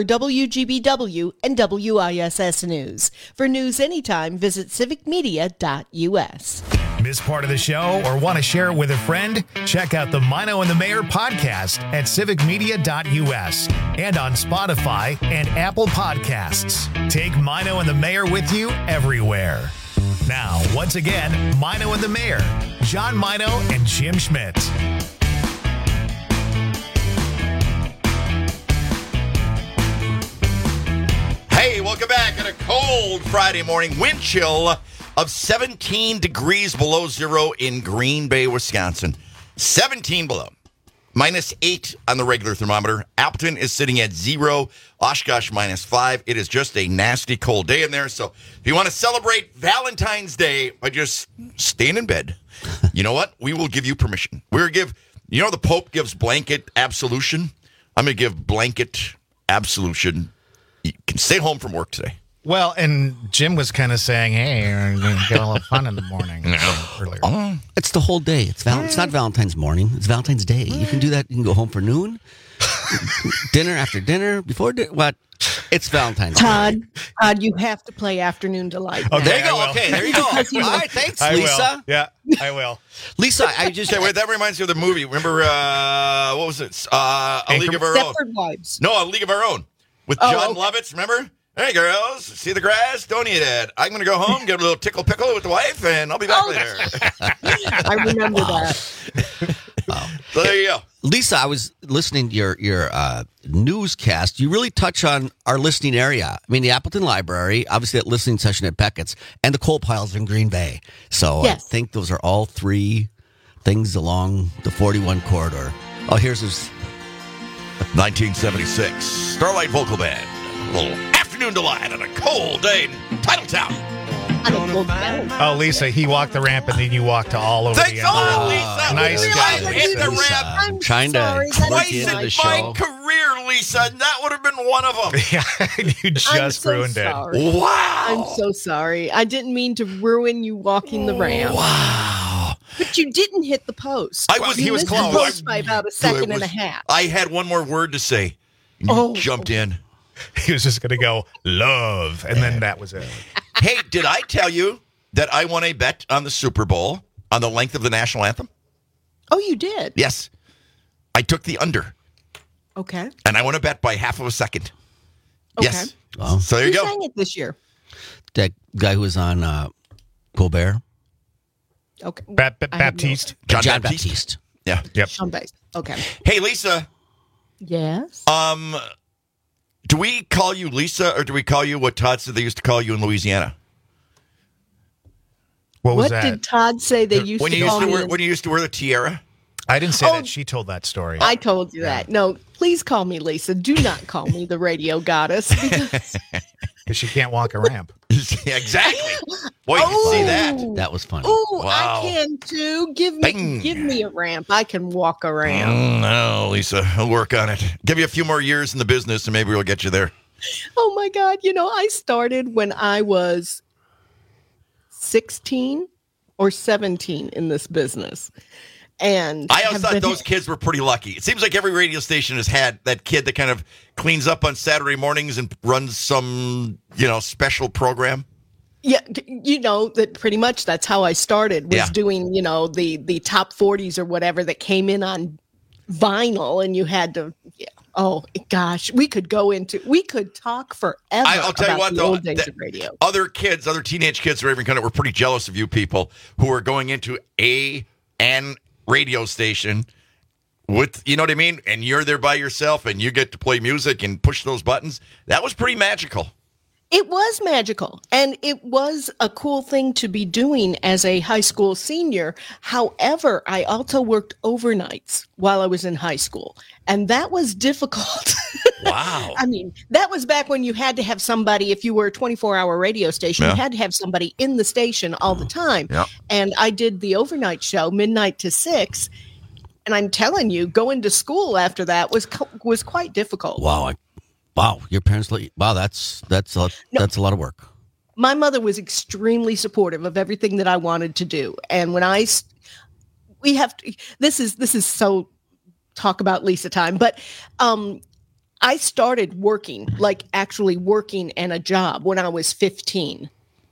Speaker 9: WGBW and WISS News. For news anytime, visit civicmedia.us.
Speaker 1: Miss part of the show or want to share it with a friend? Check out the Mino and the Mayor podcast at civicmedia.us and on Spotify and Apple Podcasts. Take Mino and the Mayor with you everywhere. Now, once again, Mino and the Mayor, John Mino and Jim Schmidt.
Speaker 19: Hey, welcome back on a cold Friday morning. Wind chill of 17 degrees below zero in Green Bay, Wisconsin. 17 below. -8 on the regular thermometer. Appleton is sitting at 0. Oshkosh -5. It is just a nasty cold day in there. So if you want to celebrate Valentine's Day by just staying in bed, you know what? We will give you permission. We're give. You know the Pope gives blanket absolution? I'm going to give blanket absolution. You can stay home from work today.
Speaker 20: Well, and Jim was kind of saying, hey, we're going to get a little fun in the morning. Earlier.
Speaker 21: It's the whole day. It's not Valentine's morning. It's Valentine's Day. You can do that. You can go home for noon, dinner after dinner, before dinner. What? It's Valentine's Day.
Speaker 9: Todd, you have to play Afternoon Delight.
Speaker 19: Oh, there you go. Okay, there you go.
Speaker 9: Because
Speaker 19: All right, thanks, Lisa.
Speaker 20: Yeah, I will.
Speaker 19: Lisa, I just wait, that reminds me of the movie. Remember what was it? A League of Our Own.
Speaker 9: Stepford Wives.
Speaker 19: No, A League of Our Own with John Lovitz. Remember? Hey, girls, see the grass? Don't eat it. I'm going to go home, get a little tickle pickle with the wife, and I'll be back later.
Speaker 9: I remember that.
Speaker 19: So there you go.
Speaker 21: Lisa, I was listening to your newscast. You really touch on our listening area. I mean, the Appleton Library, obviously that listening session at Beckett's, and the coal piles in Green Bay. So yes. I think those are all 3 things along the 41 corridor. Oh, here's his
Speaker 19: 1976 Starlight Vocal Band. A little Afternoon Delight on a cold day in Titletown.
Speaker 20: Oh, Lisa, he walked the ramp and then you walked to all over
Speaker 19: Thanks,
Speaker 20: the end.
Speaker 19: Lisa.
Speaker 20: Nice guy.
Speaker 19: I hit the ramp.
Speaker 21: I'm trying to
Speaker 19: twice in my career, Lisa, and that would have been one of them.
Speaker 20: Yeah, you just ruined it.
Speaker 19: Wow.
Speaker 9: I'm so sorry. I didn't mean to ruin you walking the ramp.
Speaker 19: Wow.
Speaker 9: But you didn't hit the post.
Speaker 20: He was close.
Speaker 9: The post by about a second and a half.
Speaker 19: I had one more word to say. And you jumped in.
Speaker 20: He was just going to go, love, and then that was it.
Speaker 19: Hey, did I tell you that I won a bet on the Super Bowl on the length of the national anthem?
Speaker 9: Oh, you did?
Speaker 19: Yes. I took the under.
Speaker 9: Okay.
Speaker 19: And I won a bet by half of a second.
Speaker 9: Okay.
Speaker 19: Yes. Wow. So there you
Speaker 9: Who
Speaker 19: go.
Speaker 9: sang it this year?
Speaker 21: That guy who was on Colbert.
Speaker 9: Okay.
Speaker 20: Baptiste.
Speaker 21: John Baptiste.
Speaker 19: Yeah.
Speaker 20: Yep.
Speaker 9: Sean Bass. Okay.
Speaker 19: Hey, Lisa.
Speaker 9: Yes.
Speaker 19: Do we call you Lisa or do we call you what Todd said they used to call you in Louisiana?
Speaker 9: What did Todd say they used
Speaker 19: when
Speaker 9: to
Speaker 19: you
Speaker 9: call
Speaker 19: used to
Speaker 9: me?
Speaker 19: wear, when you used to wear the tiara?
Speaker 20: I didn't say that. She told that story.
Speaker 9: I told you that. No, please call me Lisa. Do not call me the radio goddess. Because
Speaker 20: she can't walk a ramp.
Speaker 19: Yeah, exactly. Boy, you can see that.
Speaker 21: That was funny.
Speaker 9: Oh,
Speaker 19: Wow.
Speaker 9: I can too. Give me a ramp. I can walk around.
Speaker 19: No, Lisa, I'll work on it. Give you a few more years in the business and maybe we'll get you there.
Speaker 9: Oh my God. I started when I was 16 or 17 in this business. And
Speaker 19: I always thought those kids were pretty lucky. It seems like every radio station has had that kid that kind of cleans up on Saturday mornings and runs some, special program.
Speaker 9: Yeah, that pretty much that's how I started, was doing, the top 40s or whatever that came in on vinyl, and you had to, oh gosh, we could talk forever.
Speaker 19: I'll tell you what,
Speaker 9: the
Speaker 19: though,
Speaker 9: old days of radio.
Speaker 19: Other teenage kids who were pretty jealous of you people who are going into an radio station with, you know what I mean? And you're there by yourself and you get to play music and push those buttons. That was pretty magical.
Speaker 9: It was magical, and it was a cool thing to be doing as a high school senior. However, I also worked overnights while I was in high school, and that was difficult.
Speaker 19: Wow.
Speaker 9: I mean, that was back when you had to have somebody, if you were a 24-hour radio station, you had to have somebody in the station all the time.
Speaker 19: Yeah.
Speaker 9: And I did the overnight show, midnight to 6, and I'm telling you, going to school after that was quite difficult.
Speaker 21: Wow, your parents let you. Wow, that's a lot of work.
Speaker 9: My mother was extremely supportive of everything that I wanted to do. And when this is so talk about Lisa time, but I started working, like actually working and a job when I was 15.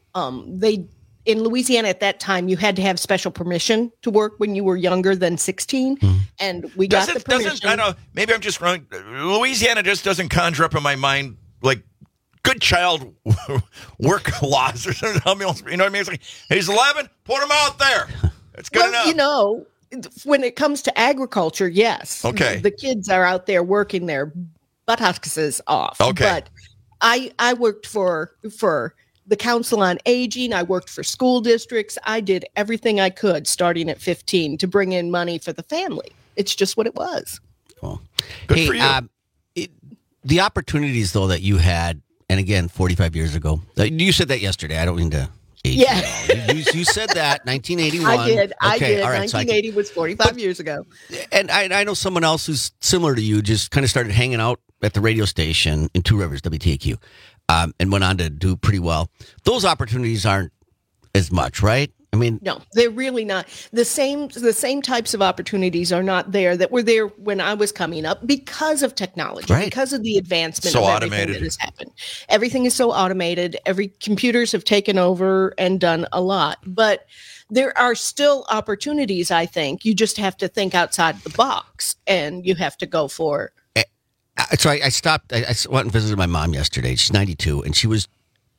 Speaker 9: In Louisiana at that time, you had to have special permission to work when you were younger than 16. And we got the permission.
Speaker 19: I don't know, maybe I'm just wrong. Louisiana just doesn't conjure up in my mind like good child work laws or something. You know what I mean? It's like, he's 11, put him out there. It's good enough.
Speaker 9: When it comes to agriculture, yes.
Speaker 19: Okay.
Speaker 9: The kids are out there working their buttocks off.
Speaker 19: Okay.
Speaker 9: But I worked for the Council on Aging. I worked for school districts. I did everything I could starting at 15 to bring in money for the family. It's just what it was.
Speaker 21: Well,
Speaker 19: good for you.
Speaker 21: The opportunities, though, that you had, and again, 45 years ago, you said that yesterday. I don't mean to age you at all. You said that, 1981.
Speaker 9: I did.
Speaker 21: Okay, all right,
Speaker 9: 1980 was 45 years ago.
Speaker 21: And I know someone else who's similar to you, just kind of started hanging out at the radio station in Two Rivers, WTAQ. And went on to do pretty well. Those opportunities aren't as much, right? I mean,
Speaker 9: no, they're really not. The same types of opportunities are not there that were there when I was coming up because of technology,
Speaker 21: right.
Speaker 9: Because of the advancement
Speaker 19: so
Speaker 9: of
Speaker 19: automated.
Speaker 9: everything that has happened. Everything is so automated. Computers have taken over and done a lot, but there are still opportunities. I think you just have to think outside the box, and you have to go for.
Speaker 21: So I stopped. I went and visited my mom yesterday. She's 92, and she was,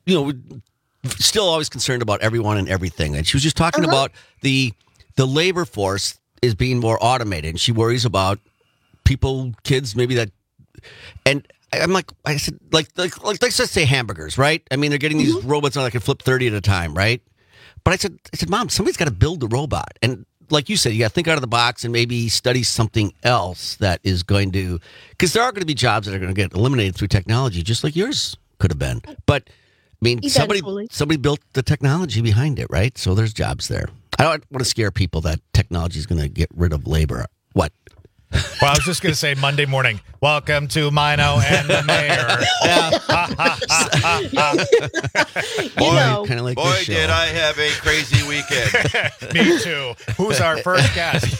Speaker 21: still always concerned about everyone and everything. And she was just talking about the labor force is being more automated, and she worries about kids, maybe that. And I'm like, I said, like let's just say hamburgers, right? I mean, they're getting these robots that can flip 30 at a time, right? But I said, Mom, somebody's got to build the robot, and. Like you said, you got to think out of the box and maybe study something else that is going to, because there are going to be jobs that are going to get eliminated through technology, just like yours could have been. But I mean, somebody built the technology behind it, right? So there's jobs there. I don't want to scare people that technology is going to get rid of labor. What?
Speaker 20: Well, I was just going to say Monday morning. Welcome to Mino and the Mayor.
Speaker 19: Boy, did I have a crazy weekend.
Speaker 20: Me too. Who's our first guest?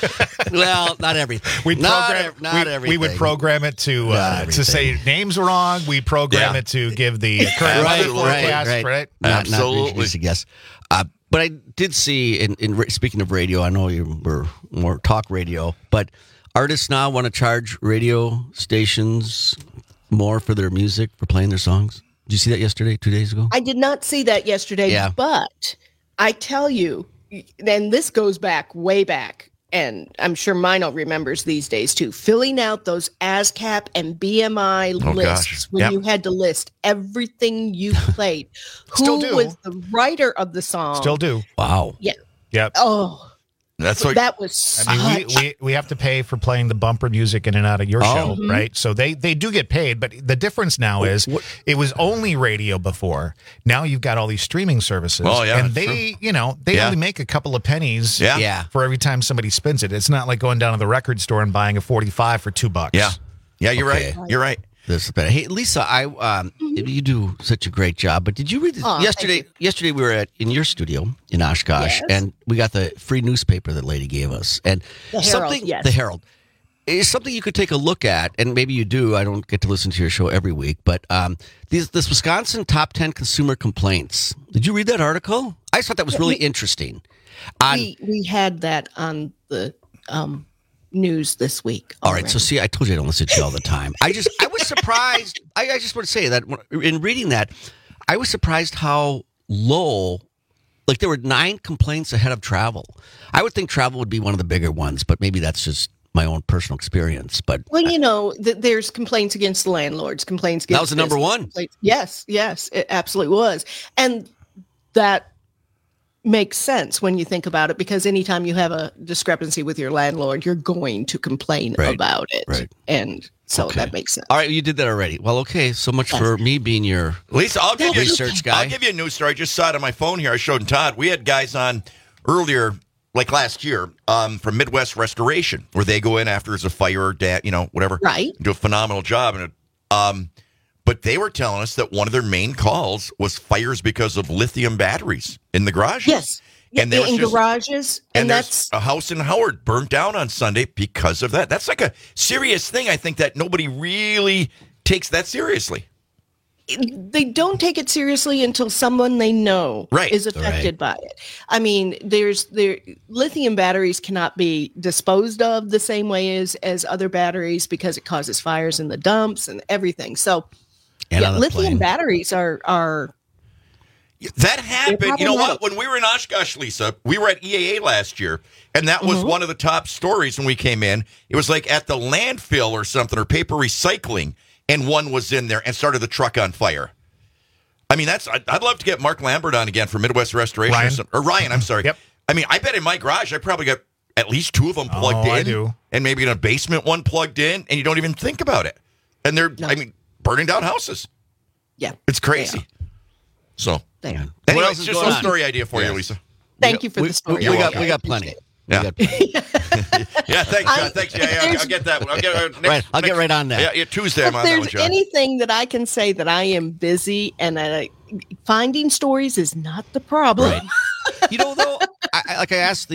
Speaker 21: Well, not everything.
Speaker 20: We
Speaker 21: everything.
Speaker 20: would program it to say names wrong. We program it to give the current weather forecast, right?
Speaker 19: Absolutely.
Speaker 21: Yes. But I did see, in speaking of radio, I know you were more talk radio, but artists now want to charge radio stations more for their music, for playing their songs. Did you see that yesterday, 2 days ago?
Speaker 9: I did not see that yesterday, but I tell you, and this goes back, way back, and I'm sure Mino remembers these days too, filling out those ASCAP and BMI lists when you had to list everything you played.
Speaker 20: Still do.
Speaker 9: Who was the writer of the song?
Speaker 20: Still do.
Speaker 21: Wow.
Speaker 9: Yeah.
Speaker 20: Yep.
Speaker 9: Oh.
Speaker 19: That's what
Speaker 9: that was.
Speaker 20: I mean, we have to pay for playing the bumper music in and out of your show, right? So they do get paid, but the difference now is it was only radio before. Now you've got all these streaming services, and they only make a couple of pennies, for every time somebody spins it. It's not like going down to the record store and buying a 45 for $2.
Speaker 19: Yeah, you're right. You're right.
Speaker 21: This is better. Hey, Lisa, you do such a great job. But did you read this? Yesterday? Yesterday we were in your studio in Oshkosh, and we got the free newspaper that lady gave us, and
Speaker 9: the Herald.
Speaker 21: The Herald is something you could take a look at, and maybe you do. I don't get to listen to your show every week, but this Wisconsin top 10 consumer complaints. Did you read that article? I thought that was really interesting.
Speaker 9: We had that on the news this week.
Speaker 21: All right, so see, I told you I don't listen to you all the time. I was surprised. I just want to say that in reading that, I was surprised how low. Like there were 9 complaints ahead of travel. I would think travel would be one of the bigger ones, but maybe that's just my own personal experience. But
Speaker 9: there's complaints against the landlords, complaints against
Speaker 21: that was the number one.
Speaker 9: Yes, it absolutely was, and that makes sense when you think about it, because anytime you have a discrepancy with your landlord, you're going to complain about it.
Speaker 21: Right.
Speaker 9: And so that makes sense.
Speaker 21: All right, you did that already. Well, okay, so much for me being your
Speaker 19: Lisa, I'll give you
Speaker 21: research guy.
Speaker 19: I'll give you a news story. I just saw it on my phone here. I showed Todd. We had guys on earlier, like last year, from Midwest Restoration, where they go in after there's a fire or whatever.
Speaker 9: Right.
Speaker 19: Do a phenomenal job. And but they were telling us that one of their main calls was fires because of lithium batteries in the garages.
Speaker 9: Yes.
Speaker 19: And
Speaker 9: in garages.
Speaker 19: And there's a house in Howard burnt down on Sunday because of that. That's like a serious thing. I think that nobody really takes that seriously.
Speaker 9: They don't take it seriously until someone they know is affected by it. I mean, lithium batteries cannot be disposed of the same way as other batteries because it causes fires in the dumps and everything. So lithium batteries are
Speaker 19: that happened. You know what? When we were in Oshkosh, Lisa, we were at EAA last year, and that was one of the top stories when we came in. It was like at the landfill or something, or paper recycling, and one was in there and started the truck on fire. I mean, I'd love to get Mark Lambert on again for Midwest Restoration. Ryan, I'm sorry.
Speaker 20: Yep.
Speaker 19: I mean, I bet in my garage I probably got at least 2 of them plugged in.
Speaker 20: I do.
Speaker 19: And maybe in a basement one plugged in, and you don't even think about it. And they're, burning down houses.
Speaker 9: Yeah.
Speaker 19: It's crazy. So,
Speaker 9: anyway,
Speaker 19: it's just a story idea for you, Lisa.
Speaker 9: Thank you for the story.
Speaker 21: We got plenty.
Speaker 19: Yeah. Yeah, thanks, John. Thanks. Yeah, I'll get that one.
Speaker 21: I'll get right on that.
Speaker 19: Yeah, Tuesday I'm on that one, John.
Speaker 9: Anything that I can say that I am busy and finding stories is not the problem.
Speaker 21: Right. Though, I asked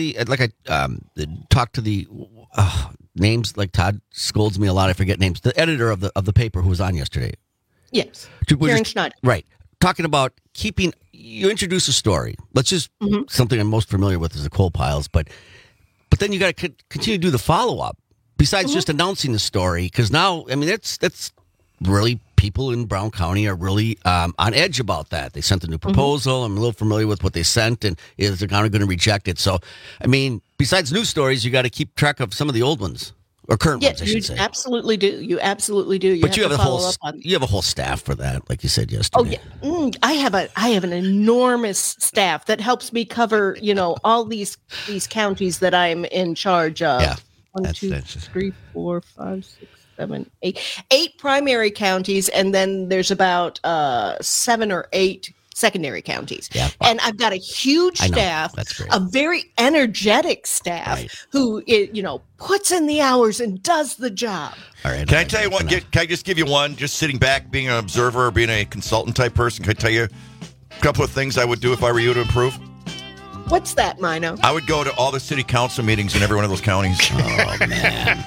Speaker 21: talked to the names. Like Todd scolds me a lot. I forget names. The editor of the paper who was on yesterday.
Speaker 9: Yes, Karen Schneider.
Speaker 21: Right. Talking about you introduce a story. Let's just, something I'm most familiar with is the coal piles, but then you got to continue to do the follow-up besides just announcing the story, because now, I mean, that's really, people in Brown County are really on edge about that. They sent a new proposal. I'm a little familiar with what they sent, and is the county going to reject it? So, I mean, besides news stories, you got to keep track of some of the old ones. Or current ones, I should say.
Speaker 9: Absolutely do. You absolutely do.
Speaker 21: But you have a whole staff for that, like you said yesterday.
Speaker 9: Oh yeah, I have an enormous staff that helps me cover all these counties that I'm in charge of.
Speaker 21: Yeah,
Speaker 9: 1, 2, 3, 4, 5, 6, 7, 8 primary counties, and then there's about 7 or 8 secondary counties.
Speaker 21: Yeah.
Speaker 9: And I've got a huge
Speaker 21: I know.
Speaker 9: staff,
Speaker 21: That's great.
Speaker 9: a very energetic staff who, puts in the hours and does the job.
Speaker 21: All right.
Speaker 19: Can I tell you one? Can I just give you one? Just sitting back, being an observer, or being a consultant type person. Can I tell you a couple of things I would do if I were you to improve?
Speaker 9: What's that, Mino?
Speaker 19: I would go to all the city council meetings in every one of those counties.
Speaker 21: Oh, man.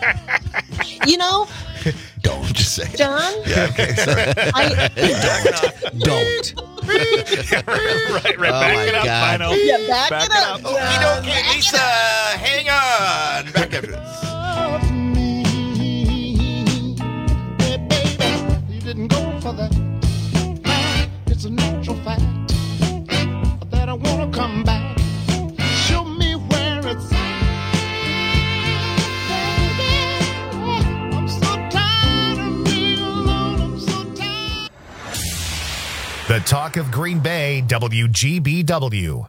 Speaker 19: Don't just say it.
Speaker 9: John?
Speaker 19: Yeah, okay, sorry.
Speaker 21: Don't.
Speaker 20: right. Back it up, Mino.
Speaker 9: Yeah, back it up.
Speaker 19: Okay, Lisa, hang on. Back after this.
Speaker 18: You didn't go for that. It's a natural fact that I want to come back. Show me where it's at. I'm so tired of being alone. I'm so tired.
Speaker 1: The Talk of Green Bay, WGBW.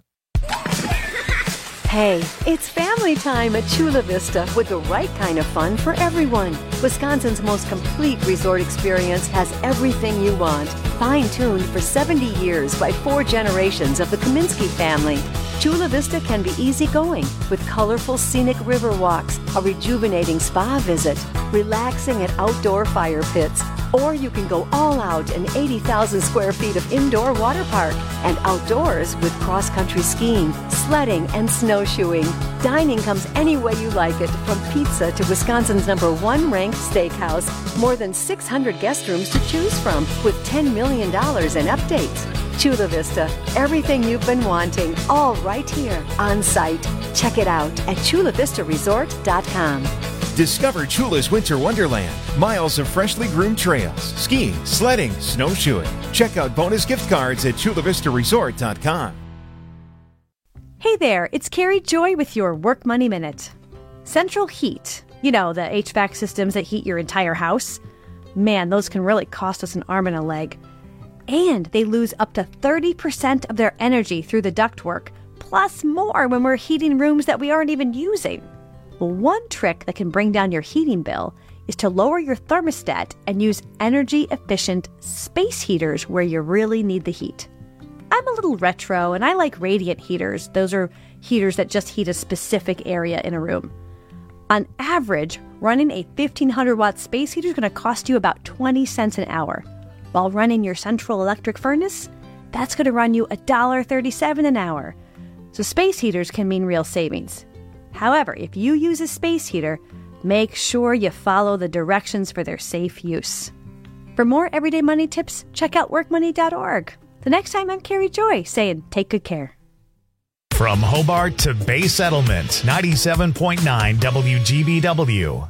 Speaker 10: Hey, it's family time at Chula Vista with the right kind of fun for everyone. Wisconsin's most complete resort experience has everything you want. Fine-tuned for 70 years by 4 generations of the Kaminsky family. Chula Vista can be easygoing with colorful scenic river walks, a rejuvenating spa visit, relaxing at outdoor fire pits, or you can go all out in 80,000 square feet of indoor water park and outdoors with cross-country skiing, sledding, and snowshoeing. Dining comes any way you like it, from pizza to Wisconsin's #1 ranked steakhouse. More than 600 guest rooms to choose from with $10 million in updates. Chula Vista, everything you've been wanting, all right here on site. Check it out at chulavistaresort.com.
Speaker 11: Discover Chula's Winter Wonderland. Miles of freshly groomed trails, skiing, sledding, snowshoeing. Check out bonus gift cards at chulavistaresort.com.
Speaker 12: Hey there, it's Carrie Joy with your Work Money Minute. Central Heat, the HVAC systems that heat your entire house. Man, those can really cost us an arm and a leg. And they lose up to 30% of their energy through the ductwork, plus more when we're heating rooms that we aren't even using. Well, one trick that can bring down your heating bill is to lower your thermostat and use energy-efficient space heaters where you really need the heat. I'm a little retro, and I like radiant heaters. Those are heaters that just heat a specific area in a room. On average, running a 1,500-watt space heater is going to cost you about 20 cents an hour. While running your central electric furnace, that's going to run you $1.37 an hour. So space heaters can mean real savings. However, if you use a space heater, make sure you follow the directions for their safe use. For more everyday money tips, check out workmoney.org. The next time, I'm Carrie Joy saying, take good care.
Speaker 1: From Hobart to Bay Settlement, 97.9 WGBW.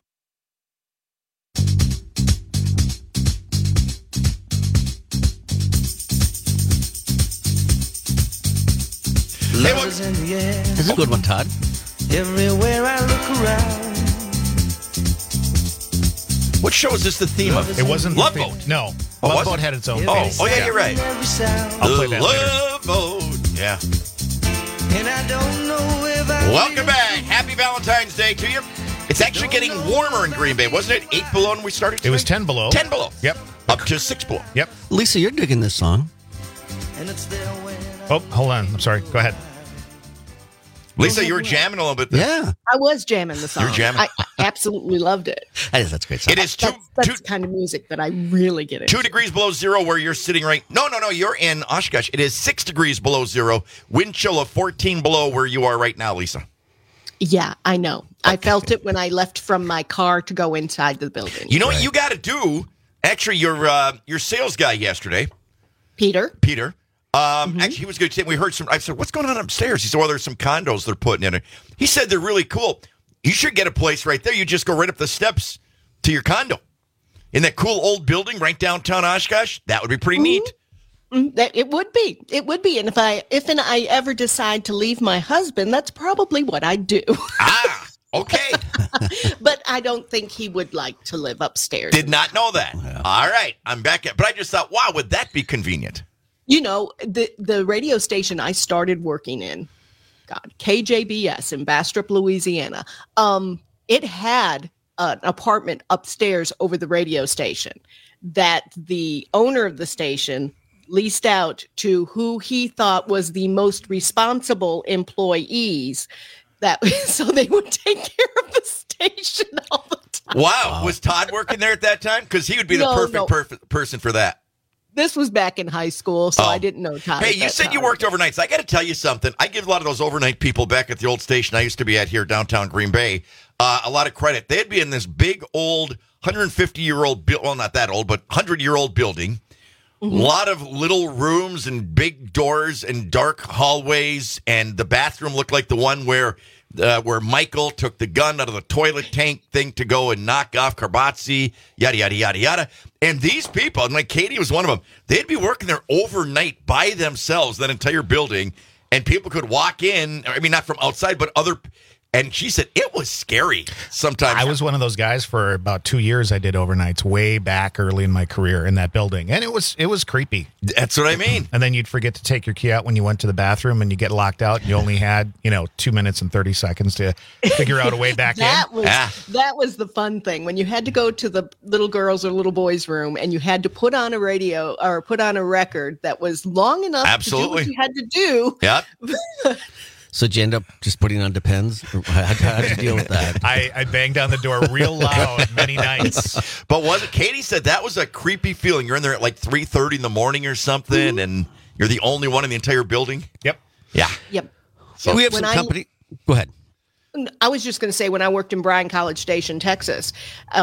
Speaker 21: This is a good one, Todd.
Speaker 18: Everywhere I look around.
Speaker 19: What show is this the theme of?
Speaker 20: It wasn't
Speaker 19: Love
Speaker 20: the theme.
Speaker 19: Boat.
Speaker 20: No.
Speaker 19: Oh,
Speaker 20: Love
Speaker 19: was
Speaker 20: Boat
Speaker 19: it?
Speaker 20: had its own
Speaker 19: Oh,
Speaker 20: theme.
Speaker 19: yeah, you're right.
Speaker 20: I'll play that later.
Speaker 19: Love Boat. Yeah.
Speaker 18: And I don't know if
Speaker 19: Welcome back. Happy Valentine's Day to you. It's actually getting warmer in Green Bay, wasn't it? 8 below when we started today?
Speaker 20: It was 10 below.
Speaker 19: 10 below.
Speaker 20: Yep.
Speaker 19: Up to 6 below.
Speaker 20: Yep.
Speaker 21: Lisa, you're digging this song.
Speaker 20: Oh, hold on. I'm sorry. Go ahead.
Speaker 19: Lisa, you were jamming a little bit there.
Speaker 21: Yeah.
Speaker 9: I was jamming the song.
Speaker 19: You're jamming.
Speaker 9: I absolutely loved it.
Speaker 21: That's great song.
Speaker 19: It is
Speaker 9: That's the kind of music that I really get into.
Speaker 19: 2 degrees below zero where you're sitting right. No, you're in Oshkosh. It is 6 degrees below zero. Wind chill of 14 below where you are right now, Lisa.
Speaker 9: Yeah, I know. Okay. I felt it when I left from my car to go inside the building.
Speaker 19: You know what you got to do? Actually, your sales guy yesterday,
Speaker 9: Peter.
Speaker 19: Actually, he was good. We heard some. I said, "What's going on upstairs?" He said, "Well, there's some condos they're putting in it." He said they're really cool. You should get a place right there. You just go right up the steps to your condo in that cool old building right downtown Oshkosh. That would be pretty neat.
Speaker 9: It would be. It would be. And if I ever decide to leave my husband, that's probably what I'd do.
Speaker 19: Okay.
Speaker 9: But I don't think he would like to live upstairs.
Speaker 19: Did not know that. Yeah. All right, I'm back. But I just thought, wow, would that be convenient?
Speaker 9: You know, the radio station I started working in, KJBS in Bastrop, Louisiana, it had an apartment upstairs over the radio station that the owner of the station leased out to who he thought was the most responsible employees. So they would take care of the station all the time.
Speaker 19: Wow. Was Todd working there at that time? Because he would be the perfect person for that.
Speaker 9: This was back in high school, so I didn't know Todd.
Speaker 19: Hey, you said you worked overnights. I got to tell you something. I give a lot of those overnight people back at the old station I used to be at here downtown Green Bay a lot of credit. They'd be in this big old 150-year-old, well, not that old, but 100-year-old building. A lot of little rooms and big doors and dark hallways, and the bathroom looked like the one where Michael took the gun out of the toilet tank thing to go and knock off Karbazzi, yada, yada, yada, yada. And these people, and like Katie was one of them, they'd be working there overnight by themselves, that entire building, and people could walk in, I mean, not from outside, but other. And she said it was scary sometimes.
Speaker 20: I was one of those guys for about 2 years. I did overnights way back early in my career in that building. And it was creepy.
Speaker 19: That's what I mean.
Speaker 20: And then you'd forget to take your key out when you went to the bathroom and you get locked out. And you only had, 2 minutes and 30 seconds to figure out a way back in.
Speaker 9: That was the fun thing. When you had to go to the little girls' or little boys' room and you had to put on a radio or put on a record that was long enough to do what you had to do.
Speaker 19: Yep.
Speaker 21: So did you end up just putting on Depends? How did you deal with that?
Speaker 20: I banged on the door real loud many nights.
Speaker 19: But Katie said that was a creepy feeling. You're in there at like 3:30 in the morning or something, and you're the only one in the entire building?
Speaker 20: Yep.
Speaker 19: Yeah.
Speaker 9: Yep.
Speaker 21: So we have some company. Go ahead.
Speaker 9: I was just going to say, when I worked in Bryan College Station, Texas,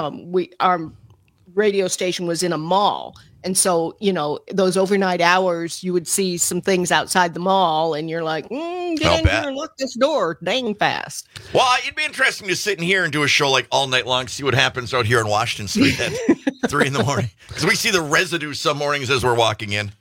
Speaker 9: our radio station was in a mall. And so, those overnight hours, you would see some things outside the mall, and you're like, get in here and lock this door dang fast.
Speaker 19: Well, it'd be interesting to sit in here and do a show like all night long, see what happens out here in Washington Street at 3 in the morning. Because we see the residue some mornings as we're walking in.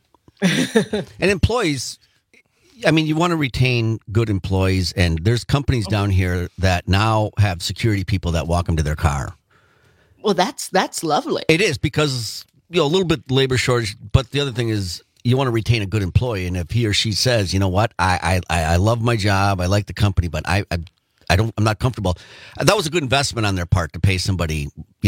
Speaker 21: And employees, I mean, you want to retain good employees, and there's companies down here that now have security people that walk them to their car.
Speaker 9: Well, that's lovely.
Speaker 21: It is, because a little bit labor shortage, but the other thing is you want to retain a good employee, and if he or she says, you know what, I love my job, I like the company, but I'm not comfortable. That was a good investment on their part to pay somebody.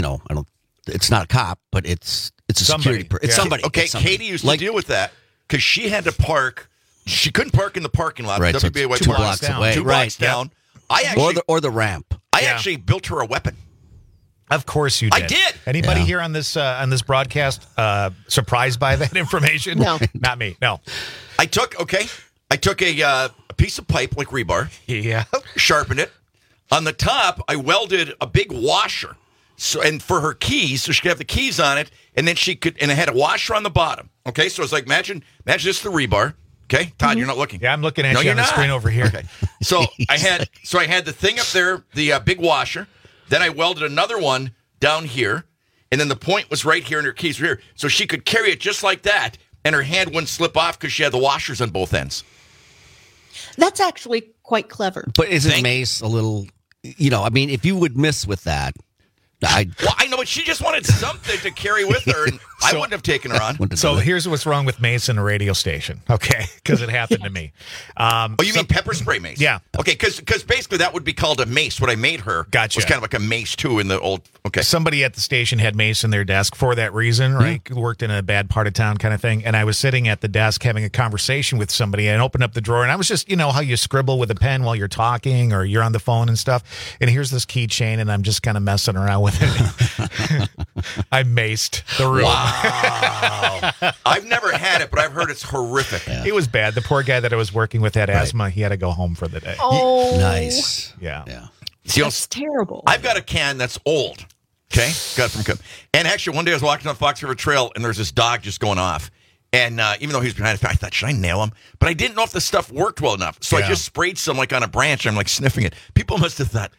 Speaker 21: It's not a cop, but it's a security person. It's somebody.
Speaker 19: Okay,
Speaker 21: it's somebody.
Speaker 19: Katie used to deal with that because she had to park. She couldn't park in the parking lot.
Speaker 21: Right,
Speaker 19: WBAY
Speaker 21: so 2 blocks away.
Speaker 19: 2 blocks down. I actually,
Speaker 21: or the ramp.
Speaker 19: I actually built her a weapon.
Speaker 20: Of course you did.
Speaker 19: I did.
Speaker 20: Anybody here on this broadcast surprised by that information?
Speaker 9: No.
Speaker 20: Not me. No.
Speaker 19: I took a piece of pipe like rebar.
Speaker 20: Yeah.
Speaker 19: Sharpened it. On the top, I welded a big washer. And for her keys, so she could have the keys on it, and then I had a washer on the bottom. Okay, so it's like imagine this is the rebar. Okay, Todd, you're not looking.
Speaker 20: Yeah, I'm looking at you on the screen over here.
Speaker 19: Okay. So I had the thing up there, the big washer. Then I welded another one down here, and then the point was right here, and her keys were here. So she could carry it just like that, and her hand wouldn't slip off because she had the washers on both ends.
Speaker 9: That's actually quite clever.
Speaker 21: But isn't mace a little, if you would miss with that,
Speaker 19: I know, but she just wanted something to carry with her, and I wouldn't have taken her on.
Speaker 20: So here's what's wrong with mace in a radio station, okay? Because it happened to me.
Speaker 19: You mean pepper spray mace?
Speaker 20: Yeah.
Speaker 19: Okay, because basically that would be called a mace. What I made her was kind of like a mace, too, in the old... Okay.
Speaker 20: Somebody at the station had mace in their desk for that reason, right? Worked in a bad part of town kind of thing. And I was sitting at the desk having a conversation with somebody, and I opened up the drawer, and I was just, how you scribble with a pen while you're talking or you're on the phone and stuff. And here's this keychain, and I'm just kind of messing around with it. I maced the room.
Speaker 19: Wow. I've never had it, but I've heard it's horrific.
Speaker 20: Yeah. It was bad. The poor guy that I was working with had asthma. He had to go home for the day.
Speaker 9: Oh.
Speaker 21: Nice.
Speaker 20: Yeah.
Speaker 19: See,
Speaker 9: that's terrible.
Speaker 19: I've got a can that's old. Okay? Got it from Coop. And actually, one day I was walking on Fox River Trail, and there's this dog just going off. And even though he was behind, I thought, should I nail him? But I didn't know if the stuff worked well enough. So I just sprayed some on a branch. And I'm sniffing it. People must have thought,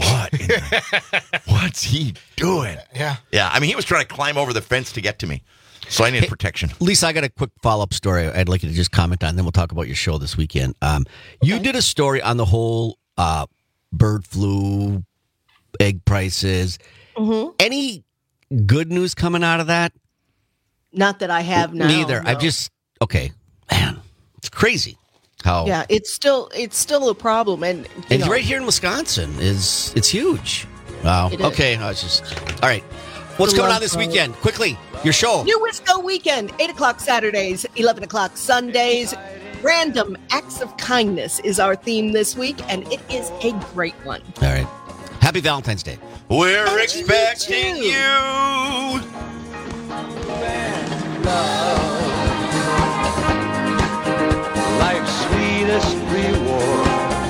Speaker 19: what's he doing?
Speaker 20: Yeah.
Speaker 19: Yeah. I mean, he was trying to climb over the fence to get to me. So I need protection.
Speaker 21: Lisa, I got a quick follow-up story I'd like you to just comment on, then we'll talk about your show this weekend. You did a story on the whole bird flu, egg prices.
Speaker 9: Mm-hmm.
Speaker 21: Any good news coming out of that?
Speaker 9: Not that I have now.
Speaker 21: Neither.
Speaker 9: No.
Speaker 21: I've just, man, it's crazy. How?
Speaker 9: Yeah, it's still a problem, and
Speaker 21: right here in Wisconsin it's huge. Wow. Okay, all right. What's going on this weekend? Quickly, your show.
Speaker 9: New Wisco weekend, 8 o'clock Saturdays, 11 o'clock Sundays. Random Acts of Kindness is our theme this week, and it is a great one.
Speaker 21: All right. Happy Valentine's Day.
Speaker 19: We're expecting you.
Speaker 4: Life's sweetest reward.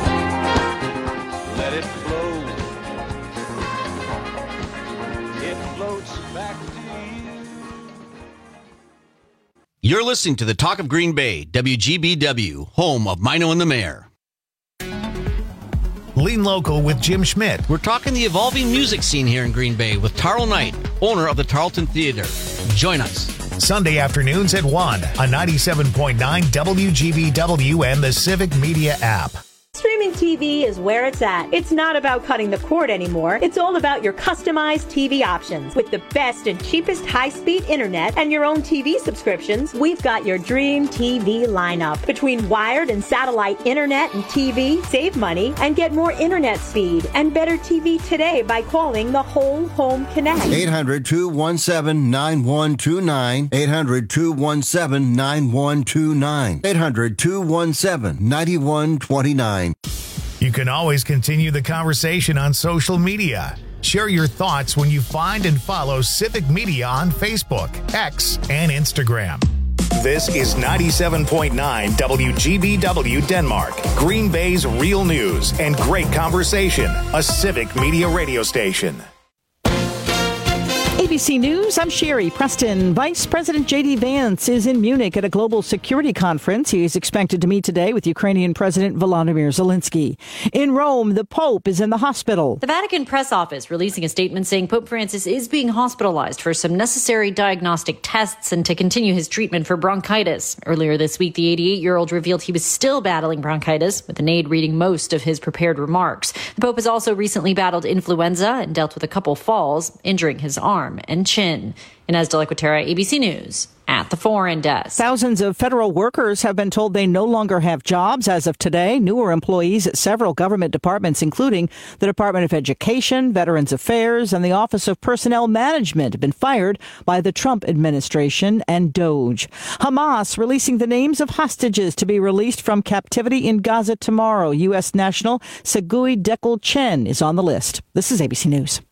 Speaker 4: Let it flow. It floats back to you.
Speaker 21: You're listening to the Talk of Green Bay, WGBW, home of Mino and the Mayor.
Speaker 1: Lean Local with Jim Schmidt.
Speaker 21: We're talking the evolving music scene here in Green Bay with Tarl Knight, owner of the Tarleton Theater. Join us.
Speaker 1: Sunday afternoons at 1 on 97.9 WGBW and the Civic Media app.
Speaker 13: Streaming TV is where it's at. It's not about cutting the cord anymore. It's all about your customized TV options. With the best and cheapest high-speed internet and your own TV subscriptions, we've got your dream TV lineup. Between wired and satellite internet and TV, save money and get more internet speed and better TV today by calling the Whole Home Connect.
Speaker 14: 800-217-9129. 800-217-9129. 800-217-9129.
Speaker 1: You can always continue the conversation on social media. Share your thoughts when you find and follow Civic Media on Facebook, X, and Instagram. This is 97.9 WGBW Denmark, Green Bay's real news and great conversation, a Civic Media radio station.
Speaker 15: ABC News, I'm Sherry Preston. Vice President J.D. Vance is in Munich at a global security conference. He is expected to meet today with Ukrainian President Volodymyr Zelensky. In Rome, the Pope is in the hospital.
Speaker 17: The Vatican press office releasing a statement saying Pope Francis is being hospitalized for some necessary diagnostic tests and to continue his treatment for bronchitis. Earlier this week, the 88-year-old revealed he was still battling bronchitis, with an aide reading most of his prepared remarks. The Pope has also recently battled influenza and dealt with a couple falls, injuring his arm and chin. Inez de la Cuetara, ABC News, at the Foreign Desk.
Speaker 15: Thousands of federal workers have been told they no longer have jobs as of today. Newer employees at several government departments, including the Department of Education, Veterans Affairs, and the Office of Personnel Management, have been fired by the Trump administration and DOJ. Hamas releasing the names of hostages to be released from captivity in Gaza tomorrow. U.S. national Segui Dekel Chen is on the list. This is ABC News.